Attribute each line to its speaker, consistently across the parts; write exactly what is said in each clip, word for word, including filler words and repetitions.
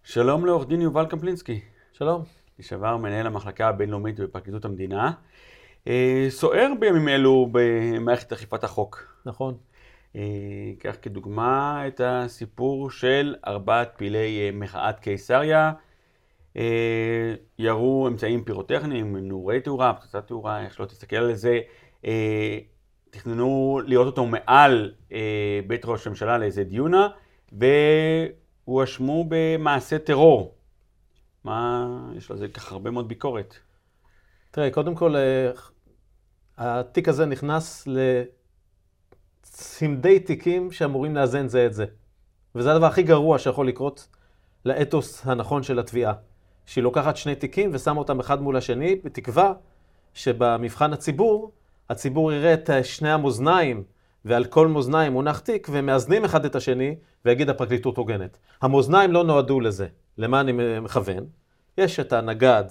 Speaker 1: שלום לעורך דין יובל קפלינסקי.
Speaker 2: שלום.
Speaker 1: לשעבר מנהל המחלקה הבינלאומית בפרקליטות המדינה. סוער בימים אלו במערכת אכיפת החוק.
Speaker 2: נכון.
Speaker 1: כך כדוגמה את הסיפור של ארבעת פעילי מחאת קיסריה. ירו אמצעים פירוטכניים, נורי תאורה, פצצת תאורה, איך שלא תסתכל על זה. תכננו לראות אותו מעל בית ראש הממשלה לאיזה דיונה, והואשמו במעשה טרור. מה, יש לזה ככה הרבה מאוד ביקורת.
Speaker 2: תראה, קודם כל, התיק הזה נכנס לצמדי תיקים שאמורים לאזן זה את זה. וזה הדבר הכי גרוע שיכול לקרות לאתוס הנכון של התביעה. שהיא לוקחת שני תיקים ושמה אותם אחד מול השני, בתקווה שבמבחן הציבור, הציבור יראה את שני המאזניים, ועל כל מאזניים מונח תיק, ומאזנים אחד את השני, ויגיד הפרקליטות הוגנת. המאזניים לא נועדו לזה. למה אני מכוון? יש את הנגד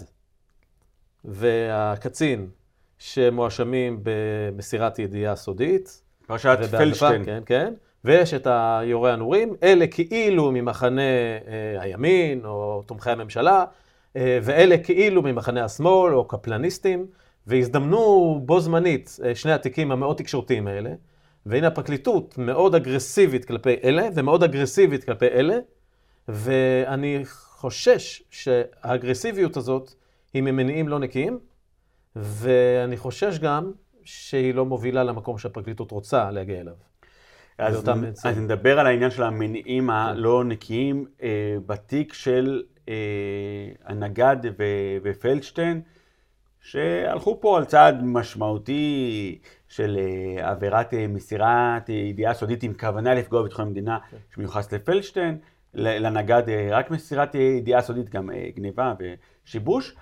Speaker 2: והקצין שמואשמים במסירת ידיעה סודית.
Speaker 1: פרשת פלדשטיין.
Speaker 2: כן, כן. ויש את היורה הנורים, אלה כאילו ממחנה אה, הימין או תומכי הממשלה, אה, ואלה כאילו ממחנה השמאל או קפלניסטים, והזדמנו בו זמנית אה, שני התיקים המאוד תקשורתיים האלה, והנה הפרקליטות מאוד אגרסיבית כלפי אלה ומאוד אגרסיבית כלפי אלה, ואני חושש שהאגרסיביות הזאת היא ממניעים לא נקיים, ואני חושש גם שהיא לא מובילה למקום שהפרקליטות רוצה להגיע אליו.
Speaker 1: אז, אז נדבר על העניין של המניעים הלא נקיים אה, בתיק של אה, הנגד ו- ופלדשטיין, שהלכו פה על צעד משמעותי של אה, עבירת אה, מסירת אה, ידיעה סודית עם כוונה לפגוע בביטחון המדינה, okay. שמיוחס לפלדשטיין, לנגד אה, רק מסירת אה, ידיעה סודית, גם אה, גניבה ושיבוש,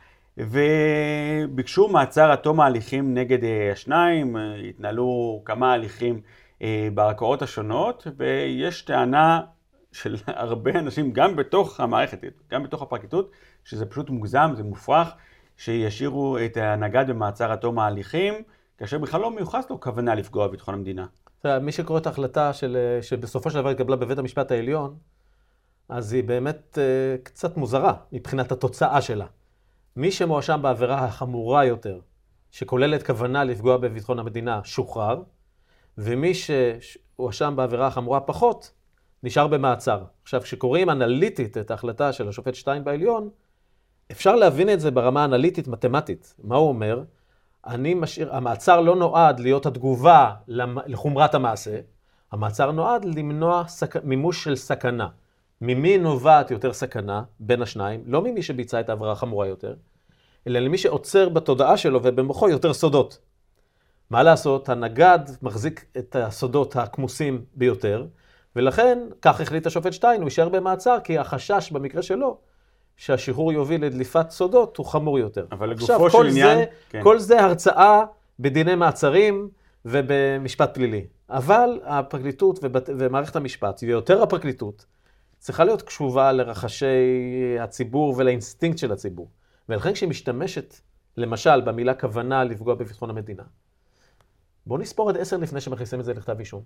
Speaker 1: וביקשו מעצר עד תום ההליכים נגד אה, השניים, אה, התנהלו כמה הליכים בערכאות השונות, ויש טענה של הרבה אנשים, גם בתוך המערכת, גם בתוך הפרקליטות, שזה פשוט מוגזם, זה מופרך, שישאירו את הנגד במעצר עד תום ההליכים, כאשר בכלל לא מיוחס לו כוונה לפגוע בביטחון המדינה.
Speaker 2: מי שקורא את ההחלטה של, שבסופו של דבר התקבלה בבית המשפט העליון, אז היא באמת קצת מוזרה מבחינת התוצאה שלה. מי שמואשם בעבירה החמורה יותר, שכוללת כוונה לפגוע בביטחון המדינה, שוחרר, ומי שהואשם בעבירה החמורה פחות, נשאר במעצר. עכשיו, כשקוראים אנליטית את ההחלטה של השופט שטיין בעליון, אפשר להבין את זה ברמה אנליטית מתמטית. מה הוא אומר? אני משאיר, המעצר לא נועד להיות התגובה לחומרת המעשה, המעצר נועד למנוע סק... מימוש של סכנה. ממי נובעת יותר סכנה בין השניים? לא ממי שביצע את העבירה החמורה יותר, אלא למי שעוצר בתודעה שלו ובמוחו יותר סודות. מה לעשות? הנגד מחזיק את הסודות הכמוסים ביותר, ולכן כך החליט השופט שטיין, הוא יישאר במעצר, כי החשש במקרה שלו, שהשחרור יוביל לדליפת סודות, הוא חמור יותר.
Speaker 1: אבל לגופו של עניין...
Speaker 2: זה, כן. כל זה הרצאה בדיני מעצרים ובמשפט פלילי. אבל הפרקליטות ובת... ומערכת המשפט, ויותר הפרקליטות, צריכה להיות קשובה לרחשי הציבור ולאינסטינקט של הציבור. ולכן כשהיא משתמשת, למשל, במילה כוונה לפגוע בביטחון המדינה, בואו נספור עד עשר לפני שמכניסים את זה לכתב אישום.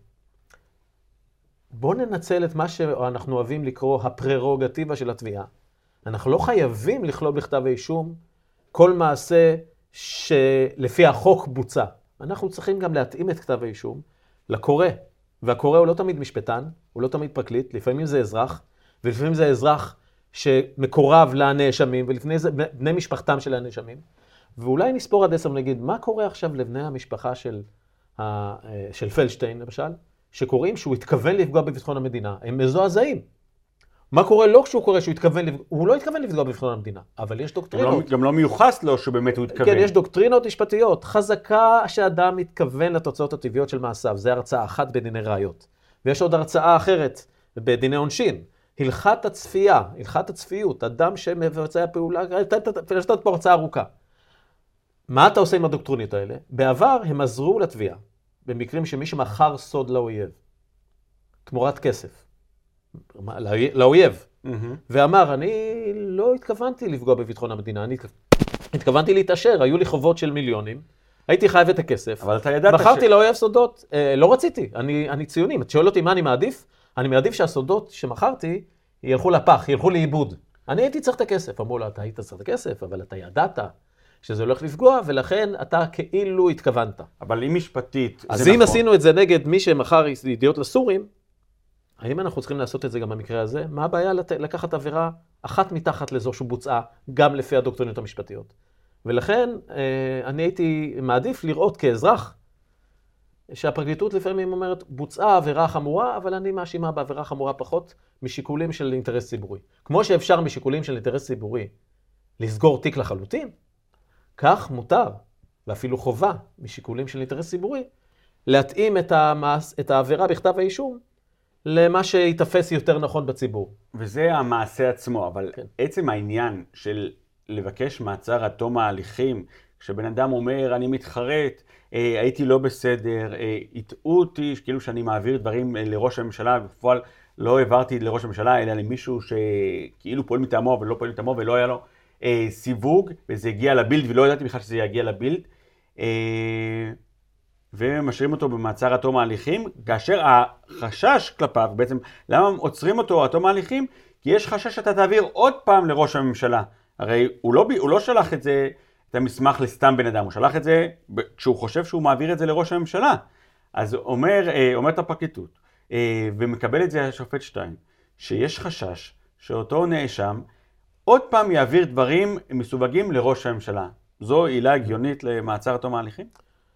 Speaker 2: בואו ננצל את מה שאנחנו אוהבים לקרוא הפררוגטיבה של התביעה. אנחנו לא חייבים לכלול בכתב האישום כל מעשה שלפי החוק בוצע. אנחנו צריכים גם להתאים את כתב האישום לקורא. והקורא הוא לא תמיד משפטן, הוא לא תמיד פרקליט, לפעמים זה אזרח, ולפעמים זה אזרח שמקורב לנאשמים, ולפני זה בני משפחתם של הנאשמים. ואולי נספור עד עשר ונגיד, מה קורה עכשיו לבני המשפחה של, ה, של פלדשטיין, למשל, שקוראים שהוא התכוון לפגוע בביטחון המדינה, הם מזועזעים. מה קורה לא כשהוא קורא שהוא התכוון, הוא לא התכוון לפגוע בביטחון המדינה, אבל יש דוקטרינות.
Speaker 1: גם לא, גם לא מיוחס לו שבאמת הוא התכוון.
Speaker 2: כן, יש דוקטרינות משפטיות. חזקה שאדם מתכוון לתוצאות הטבעיות של מעשיו, זה הרצאה אחת בדיני ראיות. ויש עוד הרצאה אחרת בדיני עונשין. הלכת הצפייה, הלכת הצפיות, אדם שמבצע פעולה, פלשתת פה הרצאה ארוכה. מה אתה עושה עם הדוקטרוניות האלה? בעבר הם עזרו לתביעה, במקרים שמי שמכר סוד לאויב, תמורת כסף, לאויב, mm-hmm. ואמר, אני לא התכוונתי לפגוע בביטחון המדינה, אני התכוונתי להתעשר, היו לי חובות של מיליונים, הייתי חייב את הכסף,
Speaker 1: אבל אתה ידעת
Speaker 2: מכרתי
Speaker 1: ש...
Speaker 2: לאויב סודות, אה, לא רציתי, אני, אני ציונים, את שואל אותי מה אני מעדיף? אני מעדיף שהסודות שמכרתי ילכו לפח, ילכו לאיבוד. אני הייתי צריך את הכסף. אמרו לו, אתה היית צריך את הכסף, אבל אתה ידעת שזה הולך לפגוע, ולכן אתה כאילו התכוונת.
Speaker 1: אבל אם משפטית, זה נכון.
Speaker 2: אז אם עשינו את זה נגד מי שמחר ידיעות לסורים, האם אנחנו צריכים לעשות את זה גם במקרה הזה? מה הבעיה לקחת עבירה אחת מתחת לזו שבוצעה, גם לפי הדוקטרינות המשפטיות? ולכן אני הייתי מעדיף לראות כאזרח, שהפרקליטות לפעמים אומרת, בוצעה עבירה חמורה, אבל אני מאשימה בעבירה חמורה פחות משיקולים של אינטרס ציבורי. כמו שאפשר משיקולים של אינטרס ציבורי לסגור תיק לחלוטין, כך מותר, ואפילו חובה משיקולים של אינטרס ציבורי, להתאים את, המעש, את העבירה בכתב האישום למה שיתפס יותר נכון בציבור.
Speaker 1: וזה המעשה עצמו, אבל
Speaker 2: כן.
Speaker 1: עצם העניין של לבקש מעצר עד תום ההליכים, כשבן אדם אומר, אני מתחרט, אה, הייתי לא בסדר, אה, הטעו אותי, כאילו שאני מעביר דברים אה, לראש הממשלה, ובפועל לא העברתי לראש הממשלה, אלא למישהו שכאילו פועל מטעמו, אבל לא פועל מטעמו, ולא היה לו אה, סיווג, וזה הגיע לבילד, ולא ידעתי בכלל שזה יגיע לבילד, אה, ומשאירים אותו במעצר עד תום ההליכים, כאשר החשש כלפיו, בעצם למה עוצרים אותו עד תום ההליכים? כי יש חשש שאתה תעביר עוד פעם לראש הממשלה. הרי הוא לא, הוא לא שלח את זה, את המסמך לסתם בן אדם, הוא שלח את זה כשהוא חושב שהוא מעביר את זה לראש הממשלה. אז אומר, אומרת הפרקליטות, ומקבל את זה השופט שטיין, שיש חשש שאותו נאשם עוד פעם יעביר דברים מסווגים לראש הממשלה. זו עילה הגיונית למעצר עד תום ההליכים?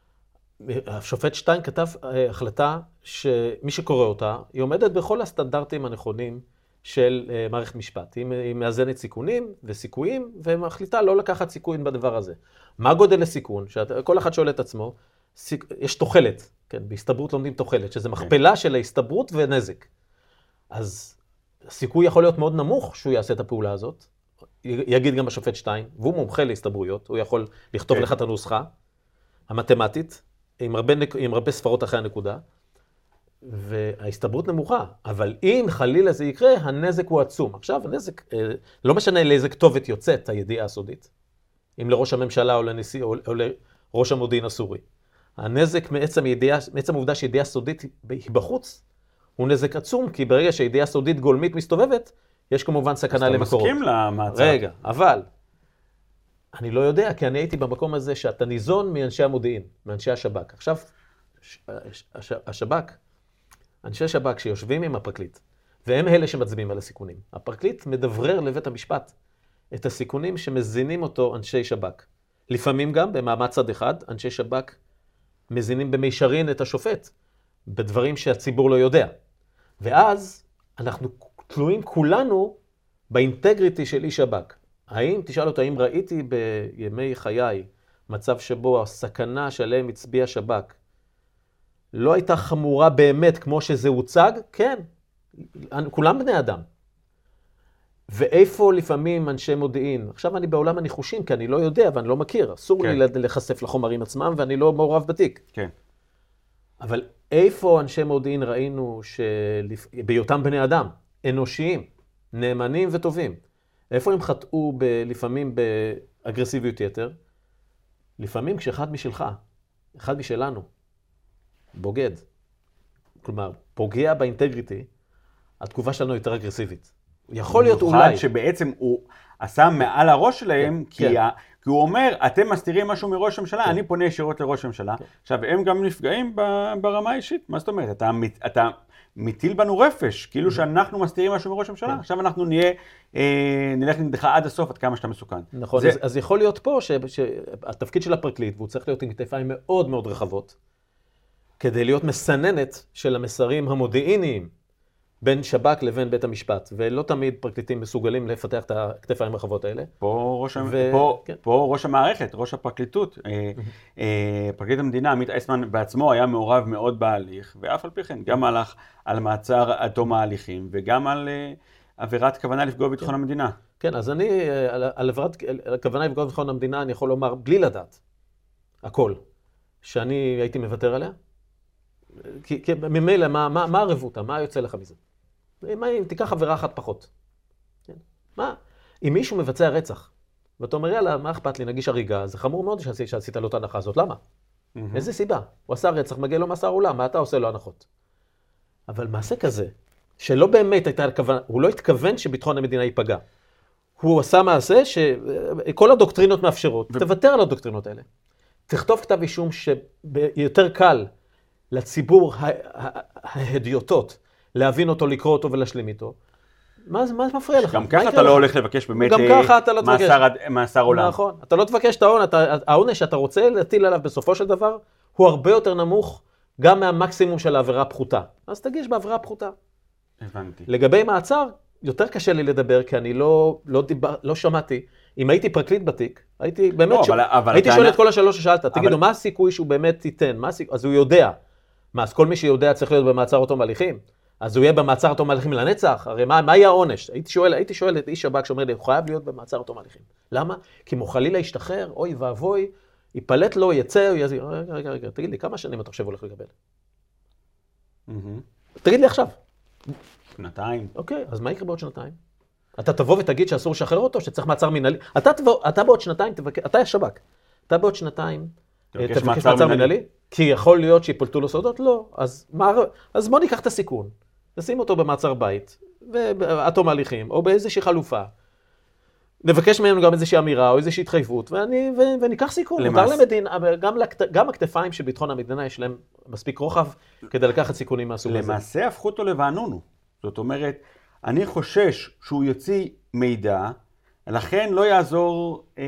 Speaker 2: השופט שטיין כתב החלטה שמי שקורא אותה, היא עומדת בכל הסטנדרטים הנכונים של מערכת משפט. היא מאזנת סיכונים וסיכויים, ומחליטה לא לקחת סיכויים בדבר הזה. מה גודל הסיכון? שכל אחד שואל את עצמו, יש תוחלת, כן, בהסתברות לומדים תוחלת, שזה מכפלה של ההסתברות ונזק. אז הסיכוי יכול להיות מאוד נמוך שהוא יעשה את הפעולה הזאת, יגיד גם השופט שטיין, והוא מומחה להסתברויות, הוא יכול לכתוב לך את הנוסחה המתמטית, עם הרבה, עם הרבה ספרות אחרי הנקודה, וההסתברות נמוכה, אבל אם חלילה זה יקרה, הנזק הוא עצום. עכשיו, הנזק, לא משנה לאיזה כתובת יוצאת הידיעה הסודית, אם לראש הממשלה או לנשיא או, או לראש המודיעין הסורי. הנזק מעצם, ידיעה, מעצם העובדה שידיעה סודית היא בחוץ, הוא נזק עצום, כי ברגע שידיעה סודית גולמית מסתובבת, יש כמובן סכנה למקורות.
Speaker 1: אז אתה מסכים למעצר?
Speaker 2: רגע, אבל אני לא יודע, כי אני הייתי במקום הזה שאתה ניזון מאנשי המודיעין, מאנשי השב"כ. עכשיו, השב"כ, אנשי השב"כ שיושבים עם הפרקליט, והם אלה שמצביעים על הסיכונים. הפרקליט מדברר לבית המשפט את הסיכונים שמזינים אותו אנשי שב"כ. לפעמים גם, במעמד צד אחד, אנשי שב"כ מזינים במישרין את השופט, בדברים שהציבור לא יודע. ואז אנחנו תלויים כולנו באינטגריטי של איש שב"כ. האם, תשאל אותו, האם ראיתי בימי חיי מצב שבו הסכנה שעליהם הצביע שב"כ לא הייתה חמורה באמת כמו שזה הוצג? כן, כולם בני אדם. ואיפה לפעמים אנשי מודיעין? עכשיו אני בעולם הניחושים, כי אני לא יודע ואני לא מכיר. אסור כן. לי לחשף לחומרים עצמם ואני לא מעורב בתיק.
Speaker 1: כן.
Speaker 2: אבל איפה אנשי מודיעין ראינו שבהיותם בני אדם, אנושיים, נאמנים וטובים, איפה הם חטאו ב- לפעמים באגרסיביות יתר? לפעמים כשאחד משלך, אחד משלנו, בוגד, כלומר, פוגע באינטגריטי, התגובה שלנו יותר אגרסיבית. יכול להיות אולי...
Speaker 1: במיוחד שבעצם הוא עשה מעל הראש שלהם,
Speaker 2: כן,
Speaker 1: כי,
Speaker 2: כן.
Speaker 1: ה... כי הוא אומר, אתם מסתירים משהו מראש הממשלה, כן. אני פונה ישירות לראש הממשלה. כן. עכשיו, הם גם נפגעים ברמה האישית. מה זאת אומרת? אתה, אתה מטיל בנו רפש, כאילו שאנחנו מסתירים משהו מראש הממשלה. כן. עכשיו אנחנו נהיה, אה, נלך נגדך עד הסוף, עד כמה שאתה מסוכן.
Speaker 2: נכון, זה... אז, אז יכול להיות פה ש... שהתפקיד של הפרקליט, והוא צריך להיות עם כתפיים מאוד מאוד רחבות, כדי להיות מסננת של המסרים המודיעיניים בין שב"כ לבין בית המשפט, ולא תמיד פרקליטים מסוגלים לפתח את הכתפיים הרחבות האלה.
Speaker 1: פה ראש, ו... פה, כן. פה ראש המערכת, ראש הפרקליטות, פרקליט המדינה, עמית אייסמן בעצמו היה מעורב מאוד בהליך, ואף על פי כן, גם הלך על מעצר עד תום ההליכים, וגם על עבירת כוונה לפגוע בביטחון המדינה.
Speaker 2: כן, אז אני, על עבירת כוונה לפגוע בביטחון המדינה, אני יכול לומר, בלי לדעת, הכל, שאני הייתי מוותר עליה, כי, כי ממילא, מה, מה, מה הרבותה? מה יוצא לך מזה? מה אם תיקח עבירה אחת פחות? כן? מה? אם מישהו מבצע רצח, ואתה אומר, יאללה, מה אכפת לי, נגיש הריגה, זה חמור מאוד שעשית, שעשית לו את ההנחה הזאת, למה? Mm-hmm. איזה סיבה? הוא עשה רצח, מגיע לו מאסר עולם, מה אתה עושה לו הנחות? אבל מעשה כזה, שלא באמת הייתה הכוונה, הוא לא התכוון שביטחון המדינה ייפגע. הוא עשה מעשה שכל הדוקטרינות מאפשרות. ו... תוותר על הדוקטרינות האלה. תכתוב כתב אישום שיותר קל לציבור ההדיוטות להבין אותו, לקרוא אותו ולהשלים איתו. מה, מה מפריע לך?
Speaker 1: גם ככה אתה לא הולך לבקש באמת מאסר עולם.
Speaker 2: נכון. אתה לא תבקש את העונש, העונש שאתה רוצה להטיל עליו בסופו של דבר, הוא הרבה יותר נמוך גם מהמקסימום של העבירה הפחותה. אז תגיש בעבירה הפחותה.
Speaker 1: הבנתי.
Speaker 2: לגבי מעצר, יותר קשה לי לדבר, כי אני לא, לא, דיבר, לא שמעתי. אם הייתי פרקליט בתיק, הייתי באמת
Speaker 1: לא,
Speaker 2: שואל,
Speaker 1: אבל, אבל
Speaker 2: הייתי שואל
Speaker 1: טענה...
Speaker 2: את כל השאלות ששאלת, אבל... תגידו, מה הסיכוי שהוא באמת ייתן? מה הסיכוי? אז הוא יודע. מה, אז כל מי שיודע צריך להיות במעצר אותו מהליכים? אז הוא יהיה במעצר אותו מהליכים לנצח? הרי מה, מה יהיה העונש? הייתי שואל, הייתי שואל את איש שב"כ שאומר לי, הוא חייב להיות במעצר אותו מהליכים. למה? כי אם הוא חלילה ישתחרר, אוי ואבוי, ייפלט לו, יצא, הוא יזיר. רגע, רגע, רגע, תגיד לי, כמה שנים אתה חושב הולך לקבל?
Speaker 1: Mm-hmm.
Speaker 2: תגיד לי עכשיו.
Speaker 1: שנתיים.
Speaker 2: אוקיי, אז מה יקרה בעוד שנתיים? אתה תבוא ותגיד שאסור לשחרר אותו, שצריך מעצר מנהלי. אתה, תבוא, אתה בעוד שנתיים, תבקש, אתה שב"כ. אתה בעוד שנתיים, תבקש, תבקש מעצר, מעצר מנהלי. מנהלי, כי יכול להיות שיפלטו לו סודות? לא. אז, מה, אז בוא ניקח את הסיכון. נשים אותו במעצר בית, עד תום ההליכים, או באיזושהי חלופה. נבקש מהם גם איזושהי אמירה, או איזושהי התחייבות, ואני, ו, וניקח סיכון. למס... מותר למדינה, גם, לכת, גם הכתפיים שביטחון המדינה יש להם מספיק רוחב, כדי לקחת סיכונים מהסוג הזה.
Speaker 1: למעשה הפכו אותו לבענונו. זאת אומרת, אני חושש שהוא יוציא מידע, לכן לא יעזור, אה,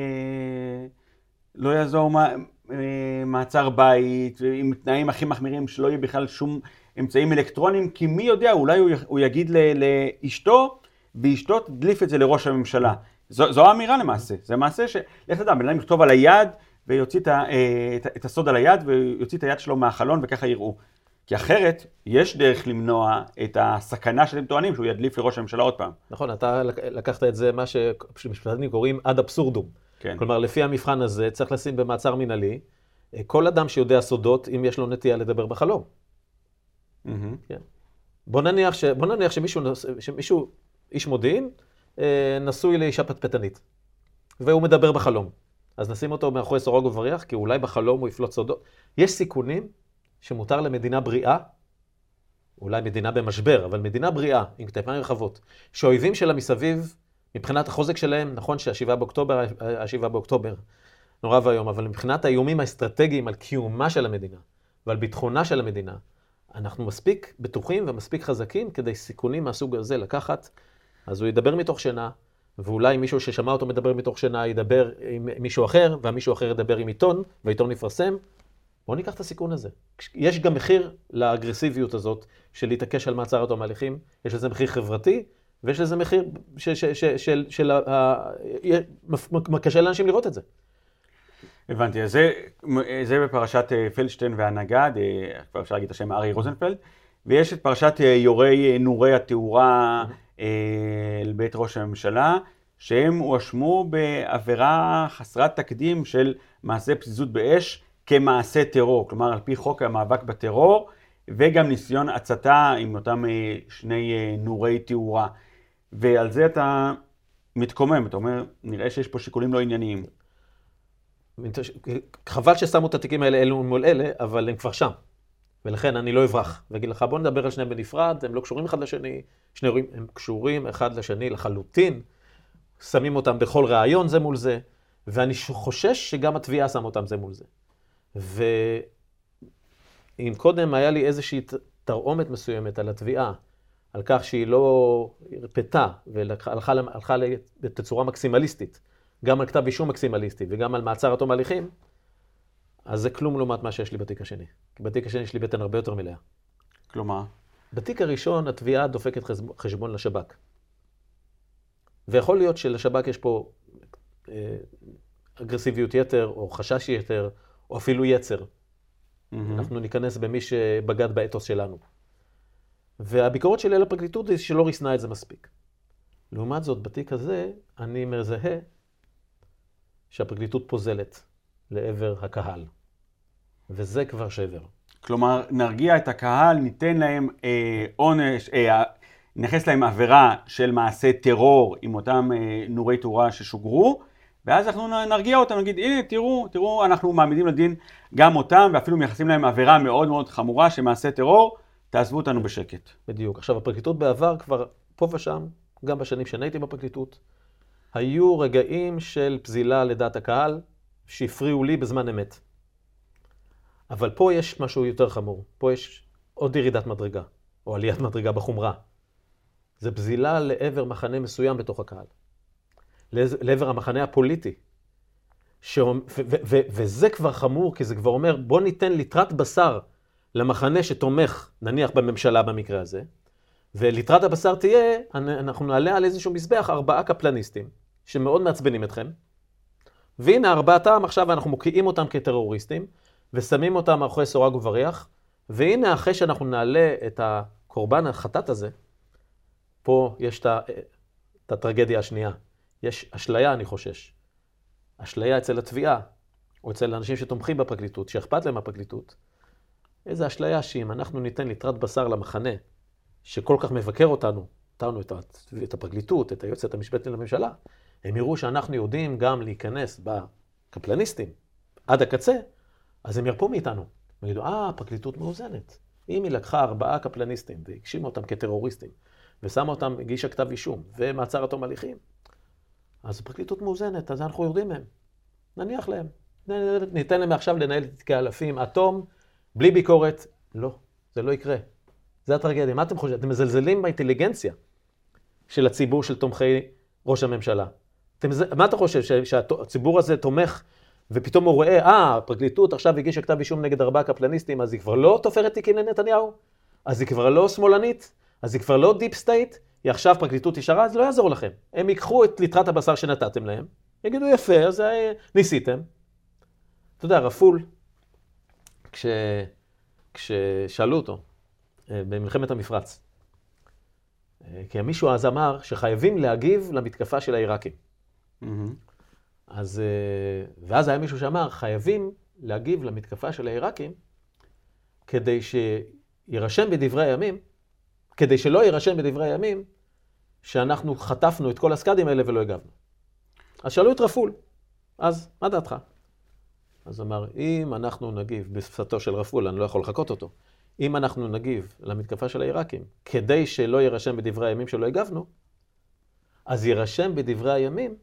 Speaker 1: לא יעזור מה, אה, מעצר בית, עם תנאים הכי מחמירים, שלא יהיה בכלל שום אמצעים אלקטרונים, כי מי יודע, אולי הוא, הוא יגיד ל, לאשתו, ואשתו תדליף את זה לראש הממשלה. זו, זו האמירה למעשה. זה מעשה ש... לך תדע, בן אדם יכתוב על היד, ויוציא את, ה, את, את הסוד על היד, ויוציא את היד שלו מהחלון, וככה יראו. כי אחרת, יש דרך למנוע את הסכנה שאתם טוענים, שהוא ידליף לראש הממשלה עוד פעם.
Speaker 2: נכון, אתה לקחת את זה, מה שמשפטנים קוראים עד אבסורדום.
Speaker 1: כן.
Speaker 2: כלומר, לפי המבחן הזה, צריך לשים במעצר מנהלי, כל אדם שיודע סודות, אם יש לו נטייה לדבר בחלום.
Speaker 1: Mm-hmm.
Speaker 2: כן. בוא נניח, ש... בוא נניח שמישהו, שמישהו, איש מודיעין, נשוי לאישה פטפטנית, והוא מדבר בחלום. אז נשים אותו מאחורי סורג ובריח, כי אולי בחלום הוא יפלוט סודות. יש סיכונים שמותר למדינה בריאה, אולי מדינה במשבר, אבל מדינה בריאה, עם כתפיים רחבות, שהאויבים שלה מסביב, מבחינת החוזק שלהם, נכון שהשבעה באוקטובר, השבעה באוקטובר, נורא והיום, אבל מבחינת האיומים האסטרטגיים על קיומה של המדינה, ועל ביטחונה של המדינה, אנחנו מספיק בטוחים ומספיק חזקים, כדי סיכונים מהסוג הזה לקחת, אז הוא ידבר מתוך שינה, ואולי מישהו ששמע אותו מדבר מתוך שינה, ידבר עם מישהו אחר, והמישהו אחר ידבר עם עיתון, והעיתון יפרסם, בואו ניקח את הסיכון הזה. יש גם מחיר לאגרסיביות הזאת של להתעקש על מעצר עד תום ההליכים. יש לזה מחיר חברתי, ויש לזה מחיר של... קשה לאנשים לראות את זה.
Speaker 1: הבנתי, אז זה, זה בפרשת פלדשטיין והנגד, כבר אפשר להגיד את השם ארי רוזנפלד, ויש את פרשת יורי נורי התאורה אל בית ראש הממשלה, שהם הואשמו בעבירה חסרת תקדים של מעשה פזיזות באש, כמעשה טרור, כלומר על פי חוק המאבק בטרור, וגם ניסיון הצתה עם אותם שני נורי תאורה. ועל זה אתה מתקומם, אתה אומר, נראה שיש פה שיקולים לא ענייניים.
Speaker 2: חבל ששמו את התיקים האלה אלו מול אלה, אבל הם כבר שם. ולכן אני לא אברח. ואגיד לך, בוא נדבר על שניהם בנפרד, הם לא קשורים אחד לשני, שני אירועים, הם קשורים אחד לשני לחלוטין, שמים אותם בכל רעיון זה מול זה, ואני חושש שגם התביעה שם אותם זה מול זה. ואם קודם היה לי איזושהי תרעומת מסוימת על התביעה, על כך שהיא לא הרפתה והלכה הלכה בתצורה מקסימליסטית, גם על כתב אישום מקסימליסטי וגם על מעצר עד תום ההליכים, אז זה כלום לעומת מה שיש לי בתיק השני. כי בתיק השני יש לי בטן הרבה יותר מלאה.
Speaker 1: כלומר?
Speaker 2: בתיק הראשון התביעה דופקת חשבון לשב"כ. ויכול להיות שלשב"כ יש פה אה, אגרסיביות יתר או חשש יתר, או אפילו יצר. Mm-hmm. אנחנו ניכנס במי שבגד באתוס שלנו. והביקורת שלי על הפרקליטות היא שלא ריסנה את זה מספיק. לעומת זאת, בתיק הזה, אני מזהה שהפרקליטות פוזלת לעבר הקהל. וזה כבר שבר.
Speaker 1: כלומר, נרגיע את הקהל, ניתן להם אה, עונש, אה, נכנס להם עבירה של מעשה טרור עם אותם אה, נורי תאורה ששוגרו, ואז אנחנו נרגיע אותם, נגיד, הנה, תראו, תראו, אנחנו מעמידים לדין גם אותם, ואפילו מייחסים להם עבירה מאוד מאוד חמורה שמעשה טרור, תעזבו אותנו בשקט.
Speaker 2: בדיוק. עכשיו, הפרקליטות בעבר כבר פה ושם, גם בשנים שאני הייתי בפרקליטות, היו רגעים של פזילה לדעת הקהל, שהפריעו לי בזמן אמת. אבל פה יש משהו יותר חמור. פה יש עוד ירידת מדרגה, או עליית מדרגה בחומרה. זה פזילה לעבר מחנה מסוים בתוך הקהל. לעבר המחנה הפוליטי. ש... ו- ו- ו- וזה כבר חמור, כי זה כבר אומר, בוא ניתן ליטרת בשר למחנה שתומך, נניח בממשלה במקרה הזה, וליטרת הבשר תהיה, אנחנו נעלה על איזשהו מזבח ארבעה קפלניסטים, שמאוד מעצבנים אתכם, והנה ארבעתם עכשיו אנחנו מוקיעים אותם כטרוריסטים, ושמים אותם מאחורי סורג ובריח, והנה אחרי שאנחנו נעלה את הקורבן החטאת הזה, פה יש את, ה... את הטרגדיה השנייה. יש אשליה, אני חושש. אשליה אצל התביעה, או אצל האנשים שתומכים בפרקליטות, שאכפת להם הפרקליטות. איזו אשליה שאם אנחנו ניתן ליטרת בשר למחנה, שכל כך מבקר אותנו, אותנו את, את הפרקליטות, את היועצת המשפטית לממשלה, הם יראו שאנחנו יודעים גם להיכנס בקפלניסטים עד הקצה, אז הם ירפו מאיתנו. הם יגידו, אה, הפרקליטות מאוזנת. אם היא לקחה ארבעה קפלניסטים והגשימה אותם כטרוריסטים, ושמה אותם, הגישה כתב אישום, ומעצר עד תום הליכים, אז הפרקליטות מאוזנת, אז אנחנו יורדים מהם. נניח להם. ניתן להם עכשיו לנהל תיקי אלפים, אטום, בלי ביקורת. לא, זה לא יקרה. זה הטרגדיה. מה אתם חושבים? אתם מזלזלים באינטליגנציה של הציבור של תומכי ראש הממשלה. אתם, מה אתה חושב? שהציבור הזה תומך, ופתאום הוא רואה, אה, הפרקליטות עכשיו הגישה כתב אישום נגד ארבעה קפלניסטים, אז היא כבר לא תופרת תיקים לנתניהו? אז היא כבר לא שמאלנית? אז היא כבר לא דיפ סטייט? היא עכשיו פרקליטות ישרה? אז לא יעזור לכם. הם ייקחו את ליטרת הבשר שנתתם להם, יגידו יפה, אז ניסיתם. אתה יודע, רפול, כש... כששאלו אותו, במלחמת המפרץ, כי מישהו אז אמר שחייבים להגיב למתקפה של העיראקים. Mm-hmm. אז, ואז היה מישהו שאמר, חייבים להגיב למתקפה של העיראקים, כדי שירשם בדברי הימים, כדי שלא יירשם בדברי הימים, שאנחנו חטפנו את כל הסקדים האלה ולא הגבנו. אז שאלו את רפול, אז מה דעתך? אז אמר, אם אנחנו נגיב בשפתו של רפול, אני לא יכול לחכות אותו, אם אנחנו נגיב למתקפה של העיראקים, כדי שלא יירשם בדברי הימים שלא הגבנו, אז יירשם בדברי הימים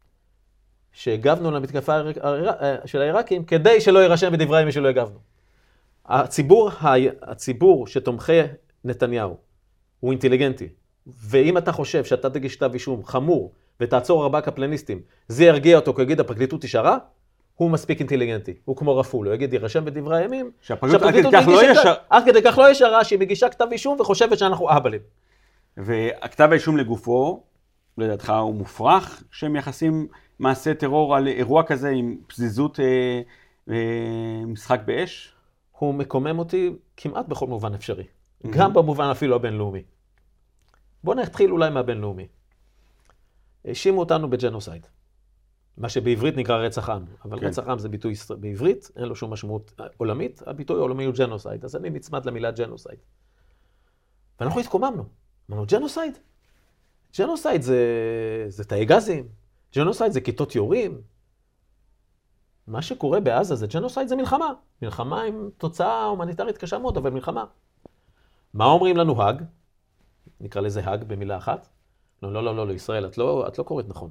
Speaker 2: שהגבנו למתקפה של העיראקים, כדי שלא יירשם בדברי הימים שלא הגבנו. הציבור, הציבור שתומכי נתניהו הוא אינטליגנטי, ואם אתה חושב שאתה תגיש כתב אישום חמור ותעצור ארבעה קפלניסטים, זה ירגיע אותו, כי יגיד הפרקליטות ישרה, הוא מספיק אינטליגנטי, הוא כמו רפול, הוא יגיד יירשם בדברי הימים,
Speaker 1: שהפרקליטות עד כדי כך לא ישרה,
Speaker 2: עד כדי כך לא ישרה, שהיא מגישה כתב אישום וחושבת שאנחנו אהבלים.
Speaker 1: והכתב האישום לגופו, לדעתך הוא מופרך, שהם יחסים מעשה טרור על אירוע כזה עם פזיזות אה, אה, משחק באש?
Speaker 2: הוא מקומם אותי כמעט בכל מובן אפשרי, mm-hmm. גם במובן אפילו הבינלאומי. בואו נתחיל אולי מהבינלאומי. האשימו אותנו בג'נוסייד. מה שבעברית נקרא רצח עם, אבל כן. רצח עם זה ביטוי בעברית, אין לו שום משמעות עולמית, הביטוי העולמי הוא ג'נוסייד, אז אני נצמד למילה ג'נוסייד. ואנחנו התקוממנו, אמרנו ג'נוסייד? ג'נוסייד זה, זה תאי גזים, ג'נוסייד זה כיתות יורים. מה שקורה בעזה זה ג'נוסייד זה מלחמה, מלחמה עם תוצאה הומניטרית קשה מאוד, אבל מלחמה. מה אומרים לנו האג? נקרא לזה האג במילה אחת. לא, לא, לא, לא, ישראל, את לא, את לא קוראת נכון.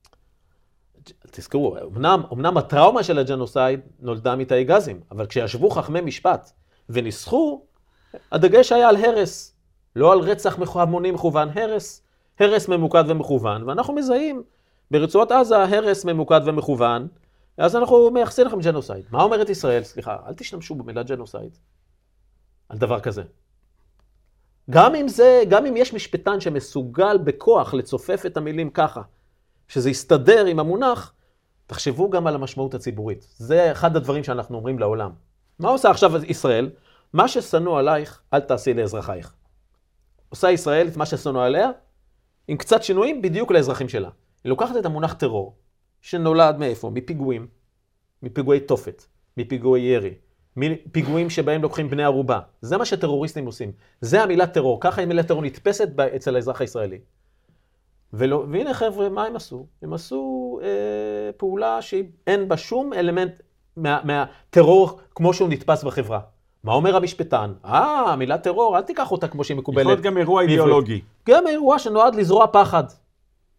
Speaker 2: תזכרו, אמנם, אמנם הטראומה של הג'נוסייד נולדה מתאי גזים, אבל כשישבו חכמי משפט וניסחו, הדגש היה על הרס, לא על רצח המוני מכוון, הרס, הרס ממוקד ומכוון, ואנחנו מזהים ברצועת עזה הרס ממוקד ומכוון, אז אנחנו מייחסים לכם ג'נוסייד. מה אומרת ישראל? סליחה, אל תשתמשו במילה ג'נוסייד על דבר כזה. גם אם זה, גם אם יש משפטן שמסוגל בכוח לצופף את המילים ככה, שזה יסתדר עם המונח, תחשבו גם על המשמעות הציבורית. זה אחד הדברים שאנחנו אומרים לעולם. מה עושה עכשיו ישראל? מה ששנוא עלייך, אל תעשי לאזרחייך. עושה ישראל את מה ששנוא עליה, עם קצת שינויים בדיוק לאזרחים שלה. היא לוקחת את המונח טרור, שנולד מאיפה? מפיגועים, מפיגועי תופת, מפיגועי ירי, מפיגועים שבהם לוקחים בני ערובה. זה מה שטרוריסטים עושים. זה המילה טרור. ככה המילה טרור נתפסת אצל האזרח הישראלי. ולא, והנה חבר'ה, מה הם עשו? הם עשו אה, פעולה שאין בה שום אלמנט מה, מהטרור כמו שהוא נתפס בחברה. מה אומר המשפטן? אה, המילה טרור, אל תיקח אותה כמו שהיא מקובלת.
Speaker 1: יכול להיות גם אירוע אידיאולוגי.
Speaker 2: גם אירוע שנועד לזרוע פחד.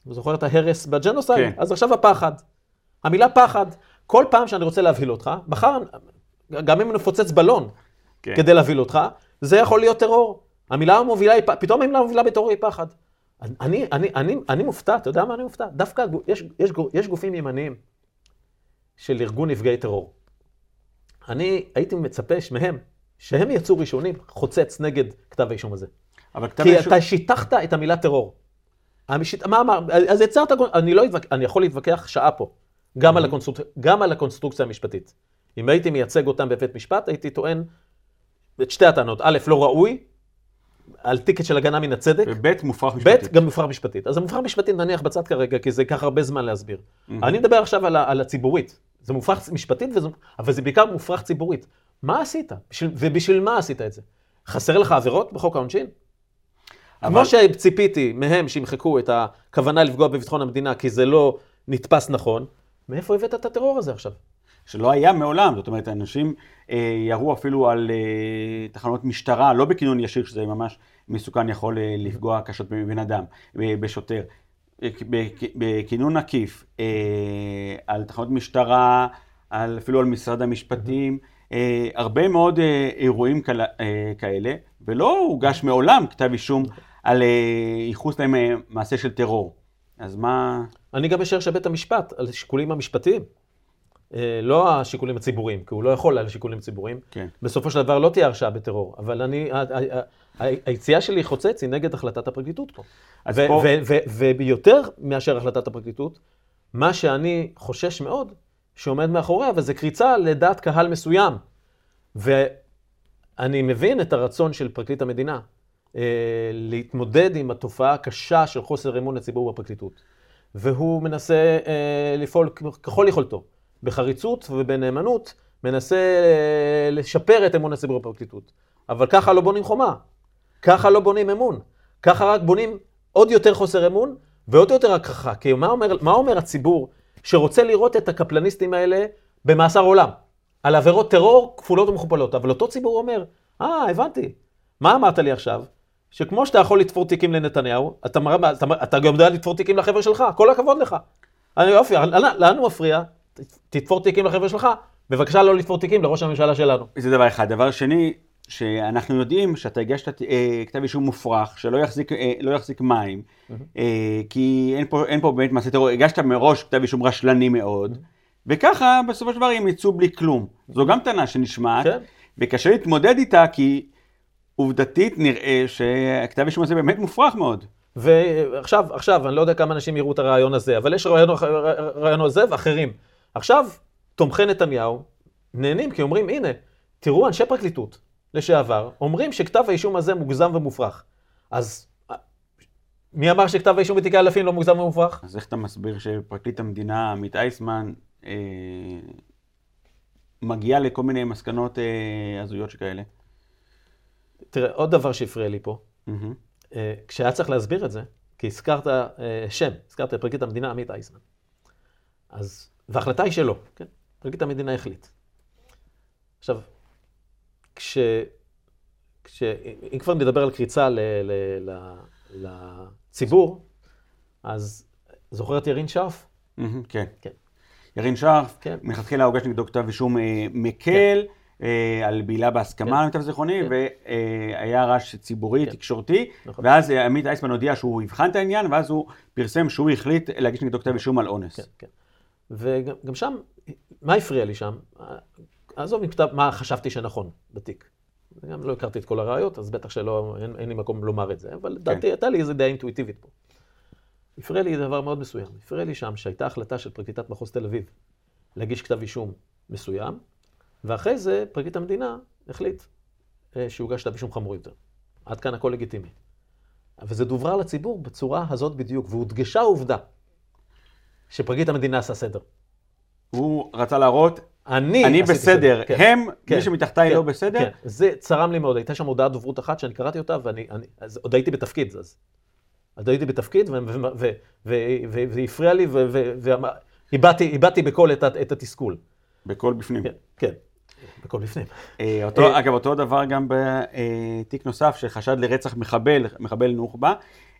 Speaker 2: זוכר את ההרס בג'נוסייד?
Speaker 1: כן.
Speaker 2: אז עכשיו הפחד. המילה פחד, כל פעם שאני רוצה להבהיל אותך, מחר, גם אם נפוצץ בלון כן. כדי להבהיל אותך, זה יכול להיות טרור. המילה המובילה היא, פתאום המילה המובילה בטרור היא פחד. אני, אני, אני, אני מופתע, אתה יודע מה אני מופתע? דווקא יש, יש, יש גופים ימניים של ארגון נפגעי טרור. אני הייתי מצפה מהם, שהם יצאו ראשונים חוצץ נגד כתב האישום הזה.
Speaker 1: אבל כתב
Speaker 2: כי
Speaker 1: האישום...
Speaker 2: אתה שיתחת את המילה טרור. המשיט... מה אמר? אז יצרת, אני, לא יתווכ... אני יכול להתווכח שעה פה, גם, mm-hmm. על הקונסטרוק... גם על הקונסטרוקציה המשפטית. אם הייתי מייצג אותם בבית משפט, הייתי טוען את שתי הטענות. א', לא ראוי, על טיקט של הגנה מן הצדק.
Speaker 1: וב' מופרך משפטית.
Speaker 2: ב', גם מופרך משפטית. אז המופרך משפטית נניח בצד כרגע, כי זה ייקח הרבה זמן להסביר. Mm-hmm. אני מדבר עכשיו על, ה... על הציבורית. זה מופרך משפטית, וזה... אבל זה בעיקר מופרך ציבורית. מה עשית? בשביל... ובשביל מה עשית את זה? חסר לך עבירות בחוק העונשין? אבל... כמו שציפיתי מהם שימחקו את הכוונה לפגוע בביטחון המדינה, כי זה לא נתפס נכון, מאיפה הבאת את הטרור הזה עכשיו?
Speaker 1: שלא היה מעולם, זאת אומרת, אנשים אה, ירו אפילו על אה, תחנות משטרה, לא בכינון ישיר, שזה ממש מסוכן יכול אה, לפגוע קשות בבן אדם, בשוטר. בכינון עקיף, אה, על תחנות משטרה, על, אפילו על משרד המשפטים, אה, הרבה מאוד אה, אירועים כאלה, אה, כאלה, ולא הוגש מעולם כתב אישום על אה, ייחוס להם אה, מעשה של טרור. אז מה...
Speaker 2: אני גם משער שבית המשפט, על השיקולים המשפטיים, אה, לא השיקולים הציבוריים, כי הוא לא יכול על השיקולים הציבוריים.
Speaker 1: כן.
Speaker 2: בסופו של דבר לא תהיה הרשעה בטרור, אבל אני, ה, ה, ה, ה, היציאה שלי חוצץ היא נגד החלטת הפרקליטות פה. ו- פה... ו- ו- וביותר מאשר החלטת הפרקליטות, מה שאני חושש מאוד, שעומד מאחוריה, וזה קריצה לדעת קהל מסוים. ואני מבין את הרצון של פרקליט המדינה, אה, להתמודד עם התופעה הקשה של חוסר אמון הציבור בפרקליטות. והוא מנסה אה, לפעול ככל יכולתו, בחריצות ובנאמנות, מנסה אה, לשפר את אמון הציבור בפרקליטות. אבל ככה לא בונים חומה, ככה לא בונים אמון, ככה רק בונים עוד יותר חוסר אמון ועוד יותר הכרחה. כי מה אומר, מה אומר הציבור שרוצה לראות את הקפלניסטים האלה במאסר עולם? על עבירות טרור כפולות ומכופלות. אבל אותו ציבור אומר, אה, הבנתי. מה אמרת לי עכשיו? שכמו שאתה יכול לתפור תיקים לנתניהו, אתה, אתה, אתה גם יודע לתפור תיקים לחבר שלך. כל הכבוד לך. אני יופי, לאן הוא מפריע? תתפור תיקים לחבר שלך. בבקשה לא לתפור תיקים לראש הממשלה שלנו.
Speaker 1: זה דבר אחד. דבר שני, שאנחנו יודעים שאתה הגשת אה, כתב אישום מופרך, שלא יחזיק, אה, לא יחזיק מים, mm-hmm. אה, כי אין פה, אין פה באמת מעשה טרור. הגשת מראש כתב אישום רשלני מאוד, mm-hmm. וככה בסופו של דבר הם יצאו בלי כלום. זו גם טענה שנשמעת, כן. וקשה להתמודד איתה, כי עובדתית נראה שהכתב אישום הזה באמת מופרך מאוד.
Speaker 2: ועכשיו, עכשיו, אני לא יודע כמה אנשים יראו את הרעיון הזה, אבל יש רעיון, רעיון הזה ואחרים. עכשיו, תומכי נתניהו נהנים, כי אומרים, הנה, תראו אנשי פרקליטות לשעבר, אומרים שכתב האישום הזה מוגזם ומופרך. אז מי אמר שכתב האישום בתיקי אלפים לא מוגזם ומופרך?
Speaker 1: אז איך אתה מסביר שפרקליט המדינה, עמית איסמן, אה, מגיע לכל מיני מסקנות אה, הזויות שכאלה?
Speaker 2: תראה, עוד דבר שהפריע לי פה, mm-hmm. אה, כשהיה צריך להסביר את זה, כי הזכרת אה, שם, הזכרת את פרקליט המדינה, עמית איסמן. אז, וההחלטה היא שלו, כן? פרקליט המדינה החליט. עכשיו, כש, כש, אם כבר נדבר על קריצה ל, ל, ל, לציבור, אז זוכר את ירין שרף?
Speaker 1: Mm-hmm, כן. כן. ירין שרף, כן. מלכתחילה הוגש נגדו כתב אישום אה, מקל, כן. אה, על בעילה בהסכמה, למיטב כן. זיכרוני, כן. והיה רעש ציבורי, כן. תקשורתי, נכון. ואז עמית איסמן הודיע שהוא יבחן את העניין, ואז הוא פרסם שהוא החליט להגיש נגדו כתב אישום על אונס. כן, כן.
Speaker 2: וגם שם, מה הפריע לי שם? עזוב מכתב, מה חשבתי שנכון בתיק. גם לא הכרתי את כל הראיות, אז בטח שלא, אין, אין לי מקום לומר את זה, אבל כן. דעתי, הייתה לי איזו דעה אינטואיטיבית פה. הפריע לי דבר מאוד מסוים. הפריע לי שם שהייתה החלטה של פרקליטת מחוז תל אביב להגיש כתב אישום מסוים, ואחרי זה פרקליט המדינה החליט שהוגש כתב אישום חמור יותר. עד כאן הכל לגיטימי. וזה דוברר לציבור בצורה הזאת בדיוק, והודגשה העובדה שפרקליט המדינה עשה סדר.
Speaker 1: הוא רצה להראות,
Speaker 2: אני,
Speaker 1: אני בסדר,
Speaker 2: כן,
Speaker 1: הם,
Speaker 2: כן,
Speaker 1: מי שמתחתיי
Speaker 2: כן,
Speaker 1: לא בסדר.
Speaker 2: כן. זה צרם לי מאוד, הייתה שם הודעת דוברות אחת שאני קראתי אותה, ואני, אני, אז עוד הייתי בתפקיד, אז. עוד הייתי בתפקיד, והפריע לי, והבאתי בקול את התסכול.
Speaker 1: בקול בפנים.
Speaker 2: כן, כן, בקול בפנים.
Speaker 1: אגב, אותו דבר גם בתיק נוסף, שחשד לרצח מחבל, מחבל נוח'בה,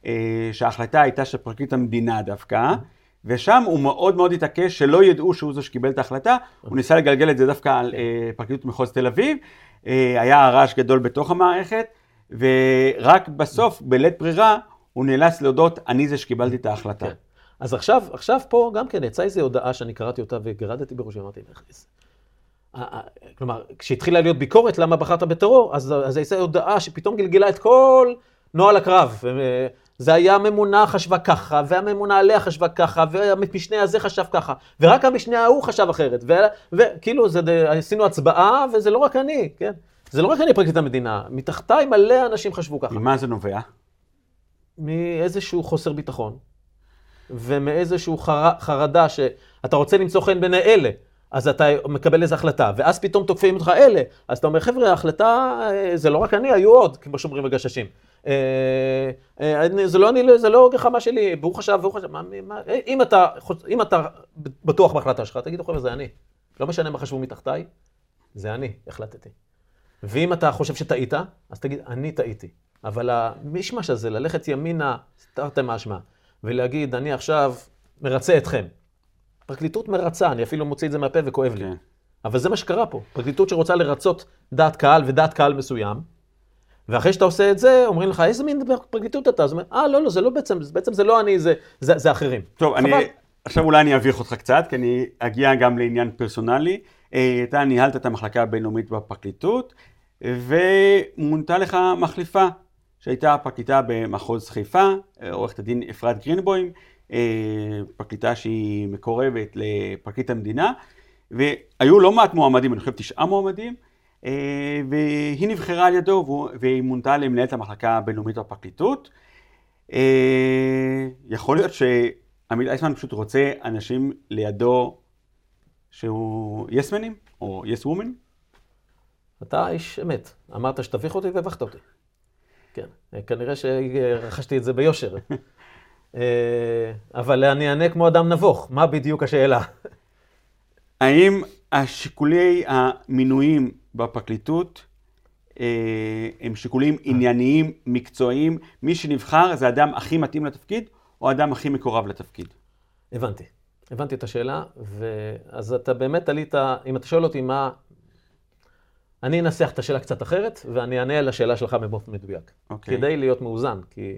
Speaker 1: שההחלטה הייתה של פרקליט המדינה דווקא, ושם הוא מאוד מאוד התעקש שלא ידעו שהוא זה שקיבל את ההחלטה, הוא ניסה לגלגל את זה דווקא על פרקליטות מחוז תל אביב, היה רעש גדול בתוך המערכת, ורק בסוף, בלית ברירה, הוא נאלץ להודות, אני זה שקיבלתי את ההחלטה.
Speaker 2: כן. אז עכשיו, עכשיו פה גם כן, יצאה איזו הודעה שאני קראתי אותה וגרדתי בראשי, אמרתי, כלומר, כשהתחילה להיות ביקורת למה בחרת בטרור, אז, אז יצאה הודעה שפתאום גלגלה את כל נוהל הקרב. זה היה הממונה חשבה ככה, והממונה עליה חשבה ככה, והמשנה הזה חשב ככה, ורק המשנה ההוא חשב אחרת. וכאילו, עשינו הצבעה, וזה לא רק אני, כן? זה לא רק אני פרקליט המדינה, מתחתיי מלא אנשים חשבו ככה.
Speaker 1: ממה זה נובע?
Speaker 2: מאיזשהו חוסר ביטחון, ומאיזשהו חר... חרדה שאתה רוצה למצוא חן בין אלה, אז אתה מקבל איזו החלטה, ואז פתאום תוקפים אותך אלה, אז אתה אומר, חבר'ה, ההחלטה, זה לא רק אני, היו עוד, כמו שאומרים הגששים. זה לא אני, זה לא גחמה שלי, והוא חשב, והוא חשב, מה, מה, אם אתה, אם אתה בטוח בהחלטה שלך, תגיד, חבר'ה, זה אני. לא משנה מה חשבו מתחתיי, זה אני, החלטתי. ואם אתה חושב שטעית, אז תגיד, אני טעיתי. אבל המשמש הזה, ללכת ימינה, תרתי משמע, ולהגיד, אני עכשיו מרצה אתכם. פרקליטות מרצה, אני אפילו מוציא את זה מהפה וכואב לי. אבל זה מה שקרה פה. פרקליטות שרוצה לרצות דעת קהל ודעת קהל מסוים, ואחרי שאתה עושה את זה, אומרים לך, איזה מין פרקליטות אתה? אז אומר, אה, לא, לא, זה לא בעצם, בעצם זה לא אני, זה, זה, זה אחרים.
Speaker 1: טוב, אני, עכשיו אולי אני אביך אותך קצת, כי אני אגיע גם לעניין פרסונלי. אתה ניהלת את המחלקה הבינלאומית בפרקליטות, ומונתה לך מחליפה, שהייתה פרקליטה במחוז חיפה, עורכת הדין אפרת גרינבוים, פרקליטה שהיא מקורבת לפרקליט המדינה, והיו לא מעט מועמדים, אני חושב תשעה מועמדים, והיא נבחרה על ידו, והיא מונתה למנהלת המחלקה הבינלאומית בפרקליטות. יכול להיות שעמית איסמן פשוט רוצה אנשים לידו שהוא יסמנים, או יסוומן?
Speaker 2: אתה איש אמת. אמרת שתביך אותי והבכת אותי. כן, כנראה שרכשתי את זה ביושר. אבל אני אענה כמו אדם נבוך. מה בדיוק השאלה?
Speaker 1: האם השיקולי המינויים בפרקליטות הם שיקולים ענייניים, מקצועיים? מי שנבחר זה האדם הכי מתאים לתפקיד, או האדם הכי מקורב לתפקיד?
Speaker 2: הבנתי. הבנתי את השאלה, ואז אתה באמת עלית, אם אתה שואל אותי מה... אני אנסח את השאלה קצת אחרת, ואני אענה על השאלה שלך באופן מדויק. Okay. כדי להיות מאוזן, כי...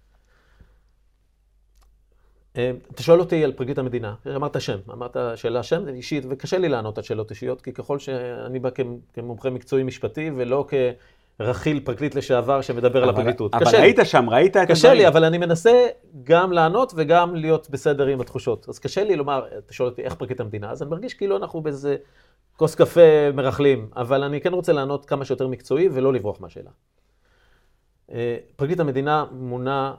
Speaker 2: אתה שואל אותי על פרקליט המדינה, אמרת שם, אמרת שאלה שם אישית, וקשה לי לענות על שאלות אישיות, כי ככל שאני בא כמומחה מקצועי משפטי, ולא כרכיל פרקליט לשעבר שמדבר על הפרקליטות.
Speaker 1: אבל היית שם, ראית את הדברים.
Speaker 2: קשה לי, אבל אני מנסה גם לענות וגם להיות בסדר עם התחושות. אז קשה לי לומר, אתה שואל אותי איך פרקליט המדינה, אז אני מרגיש כאילו אנחנו באיזה... כוס קפה מרחלים, אבל אני כן רוצה לענות כמה שיותר מקצועי ולא לברוח מהשאלה. פרקליט המדינה מונה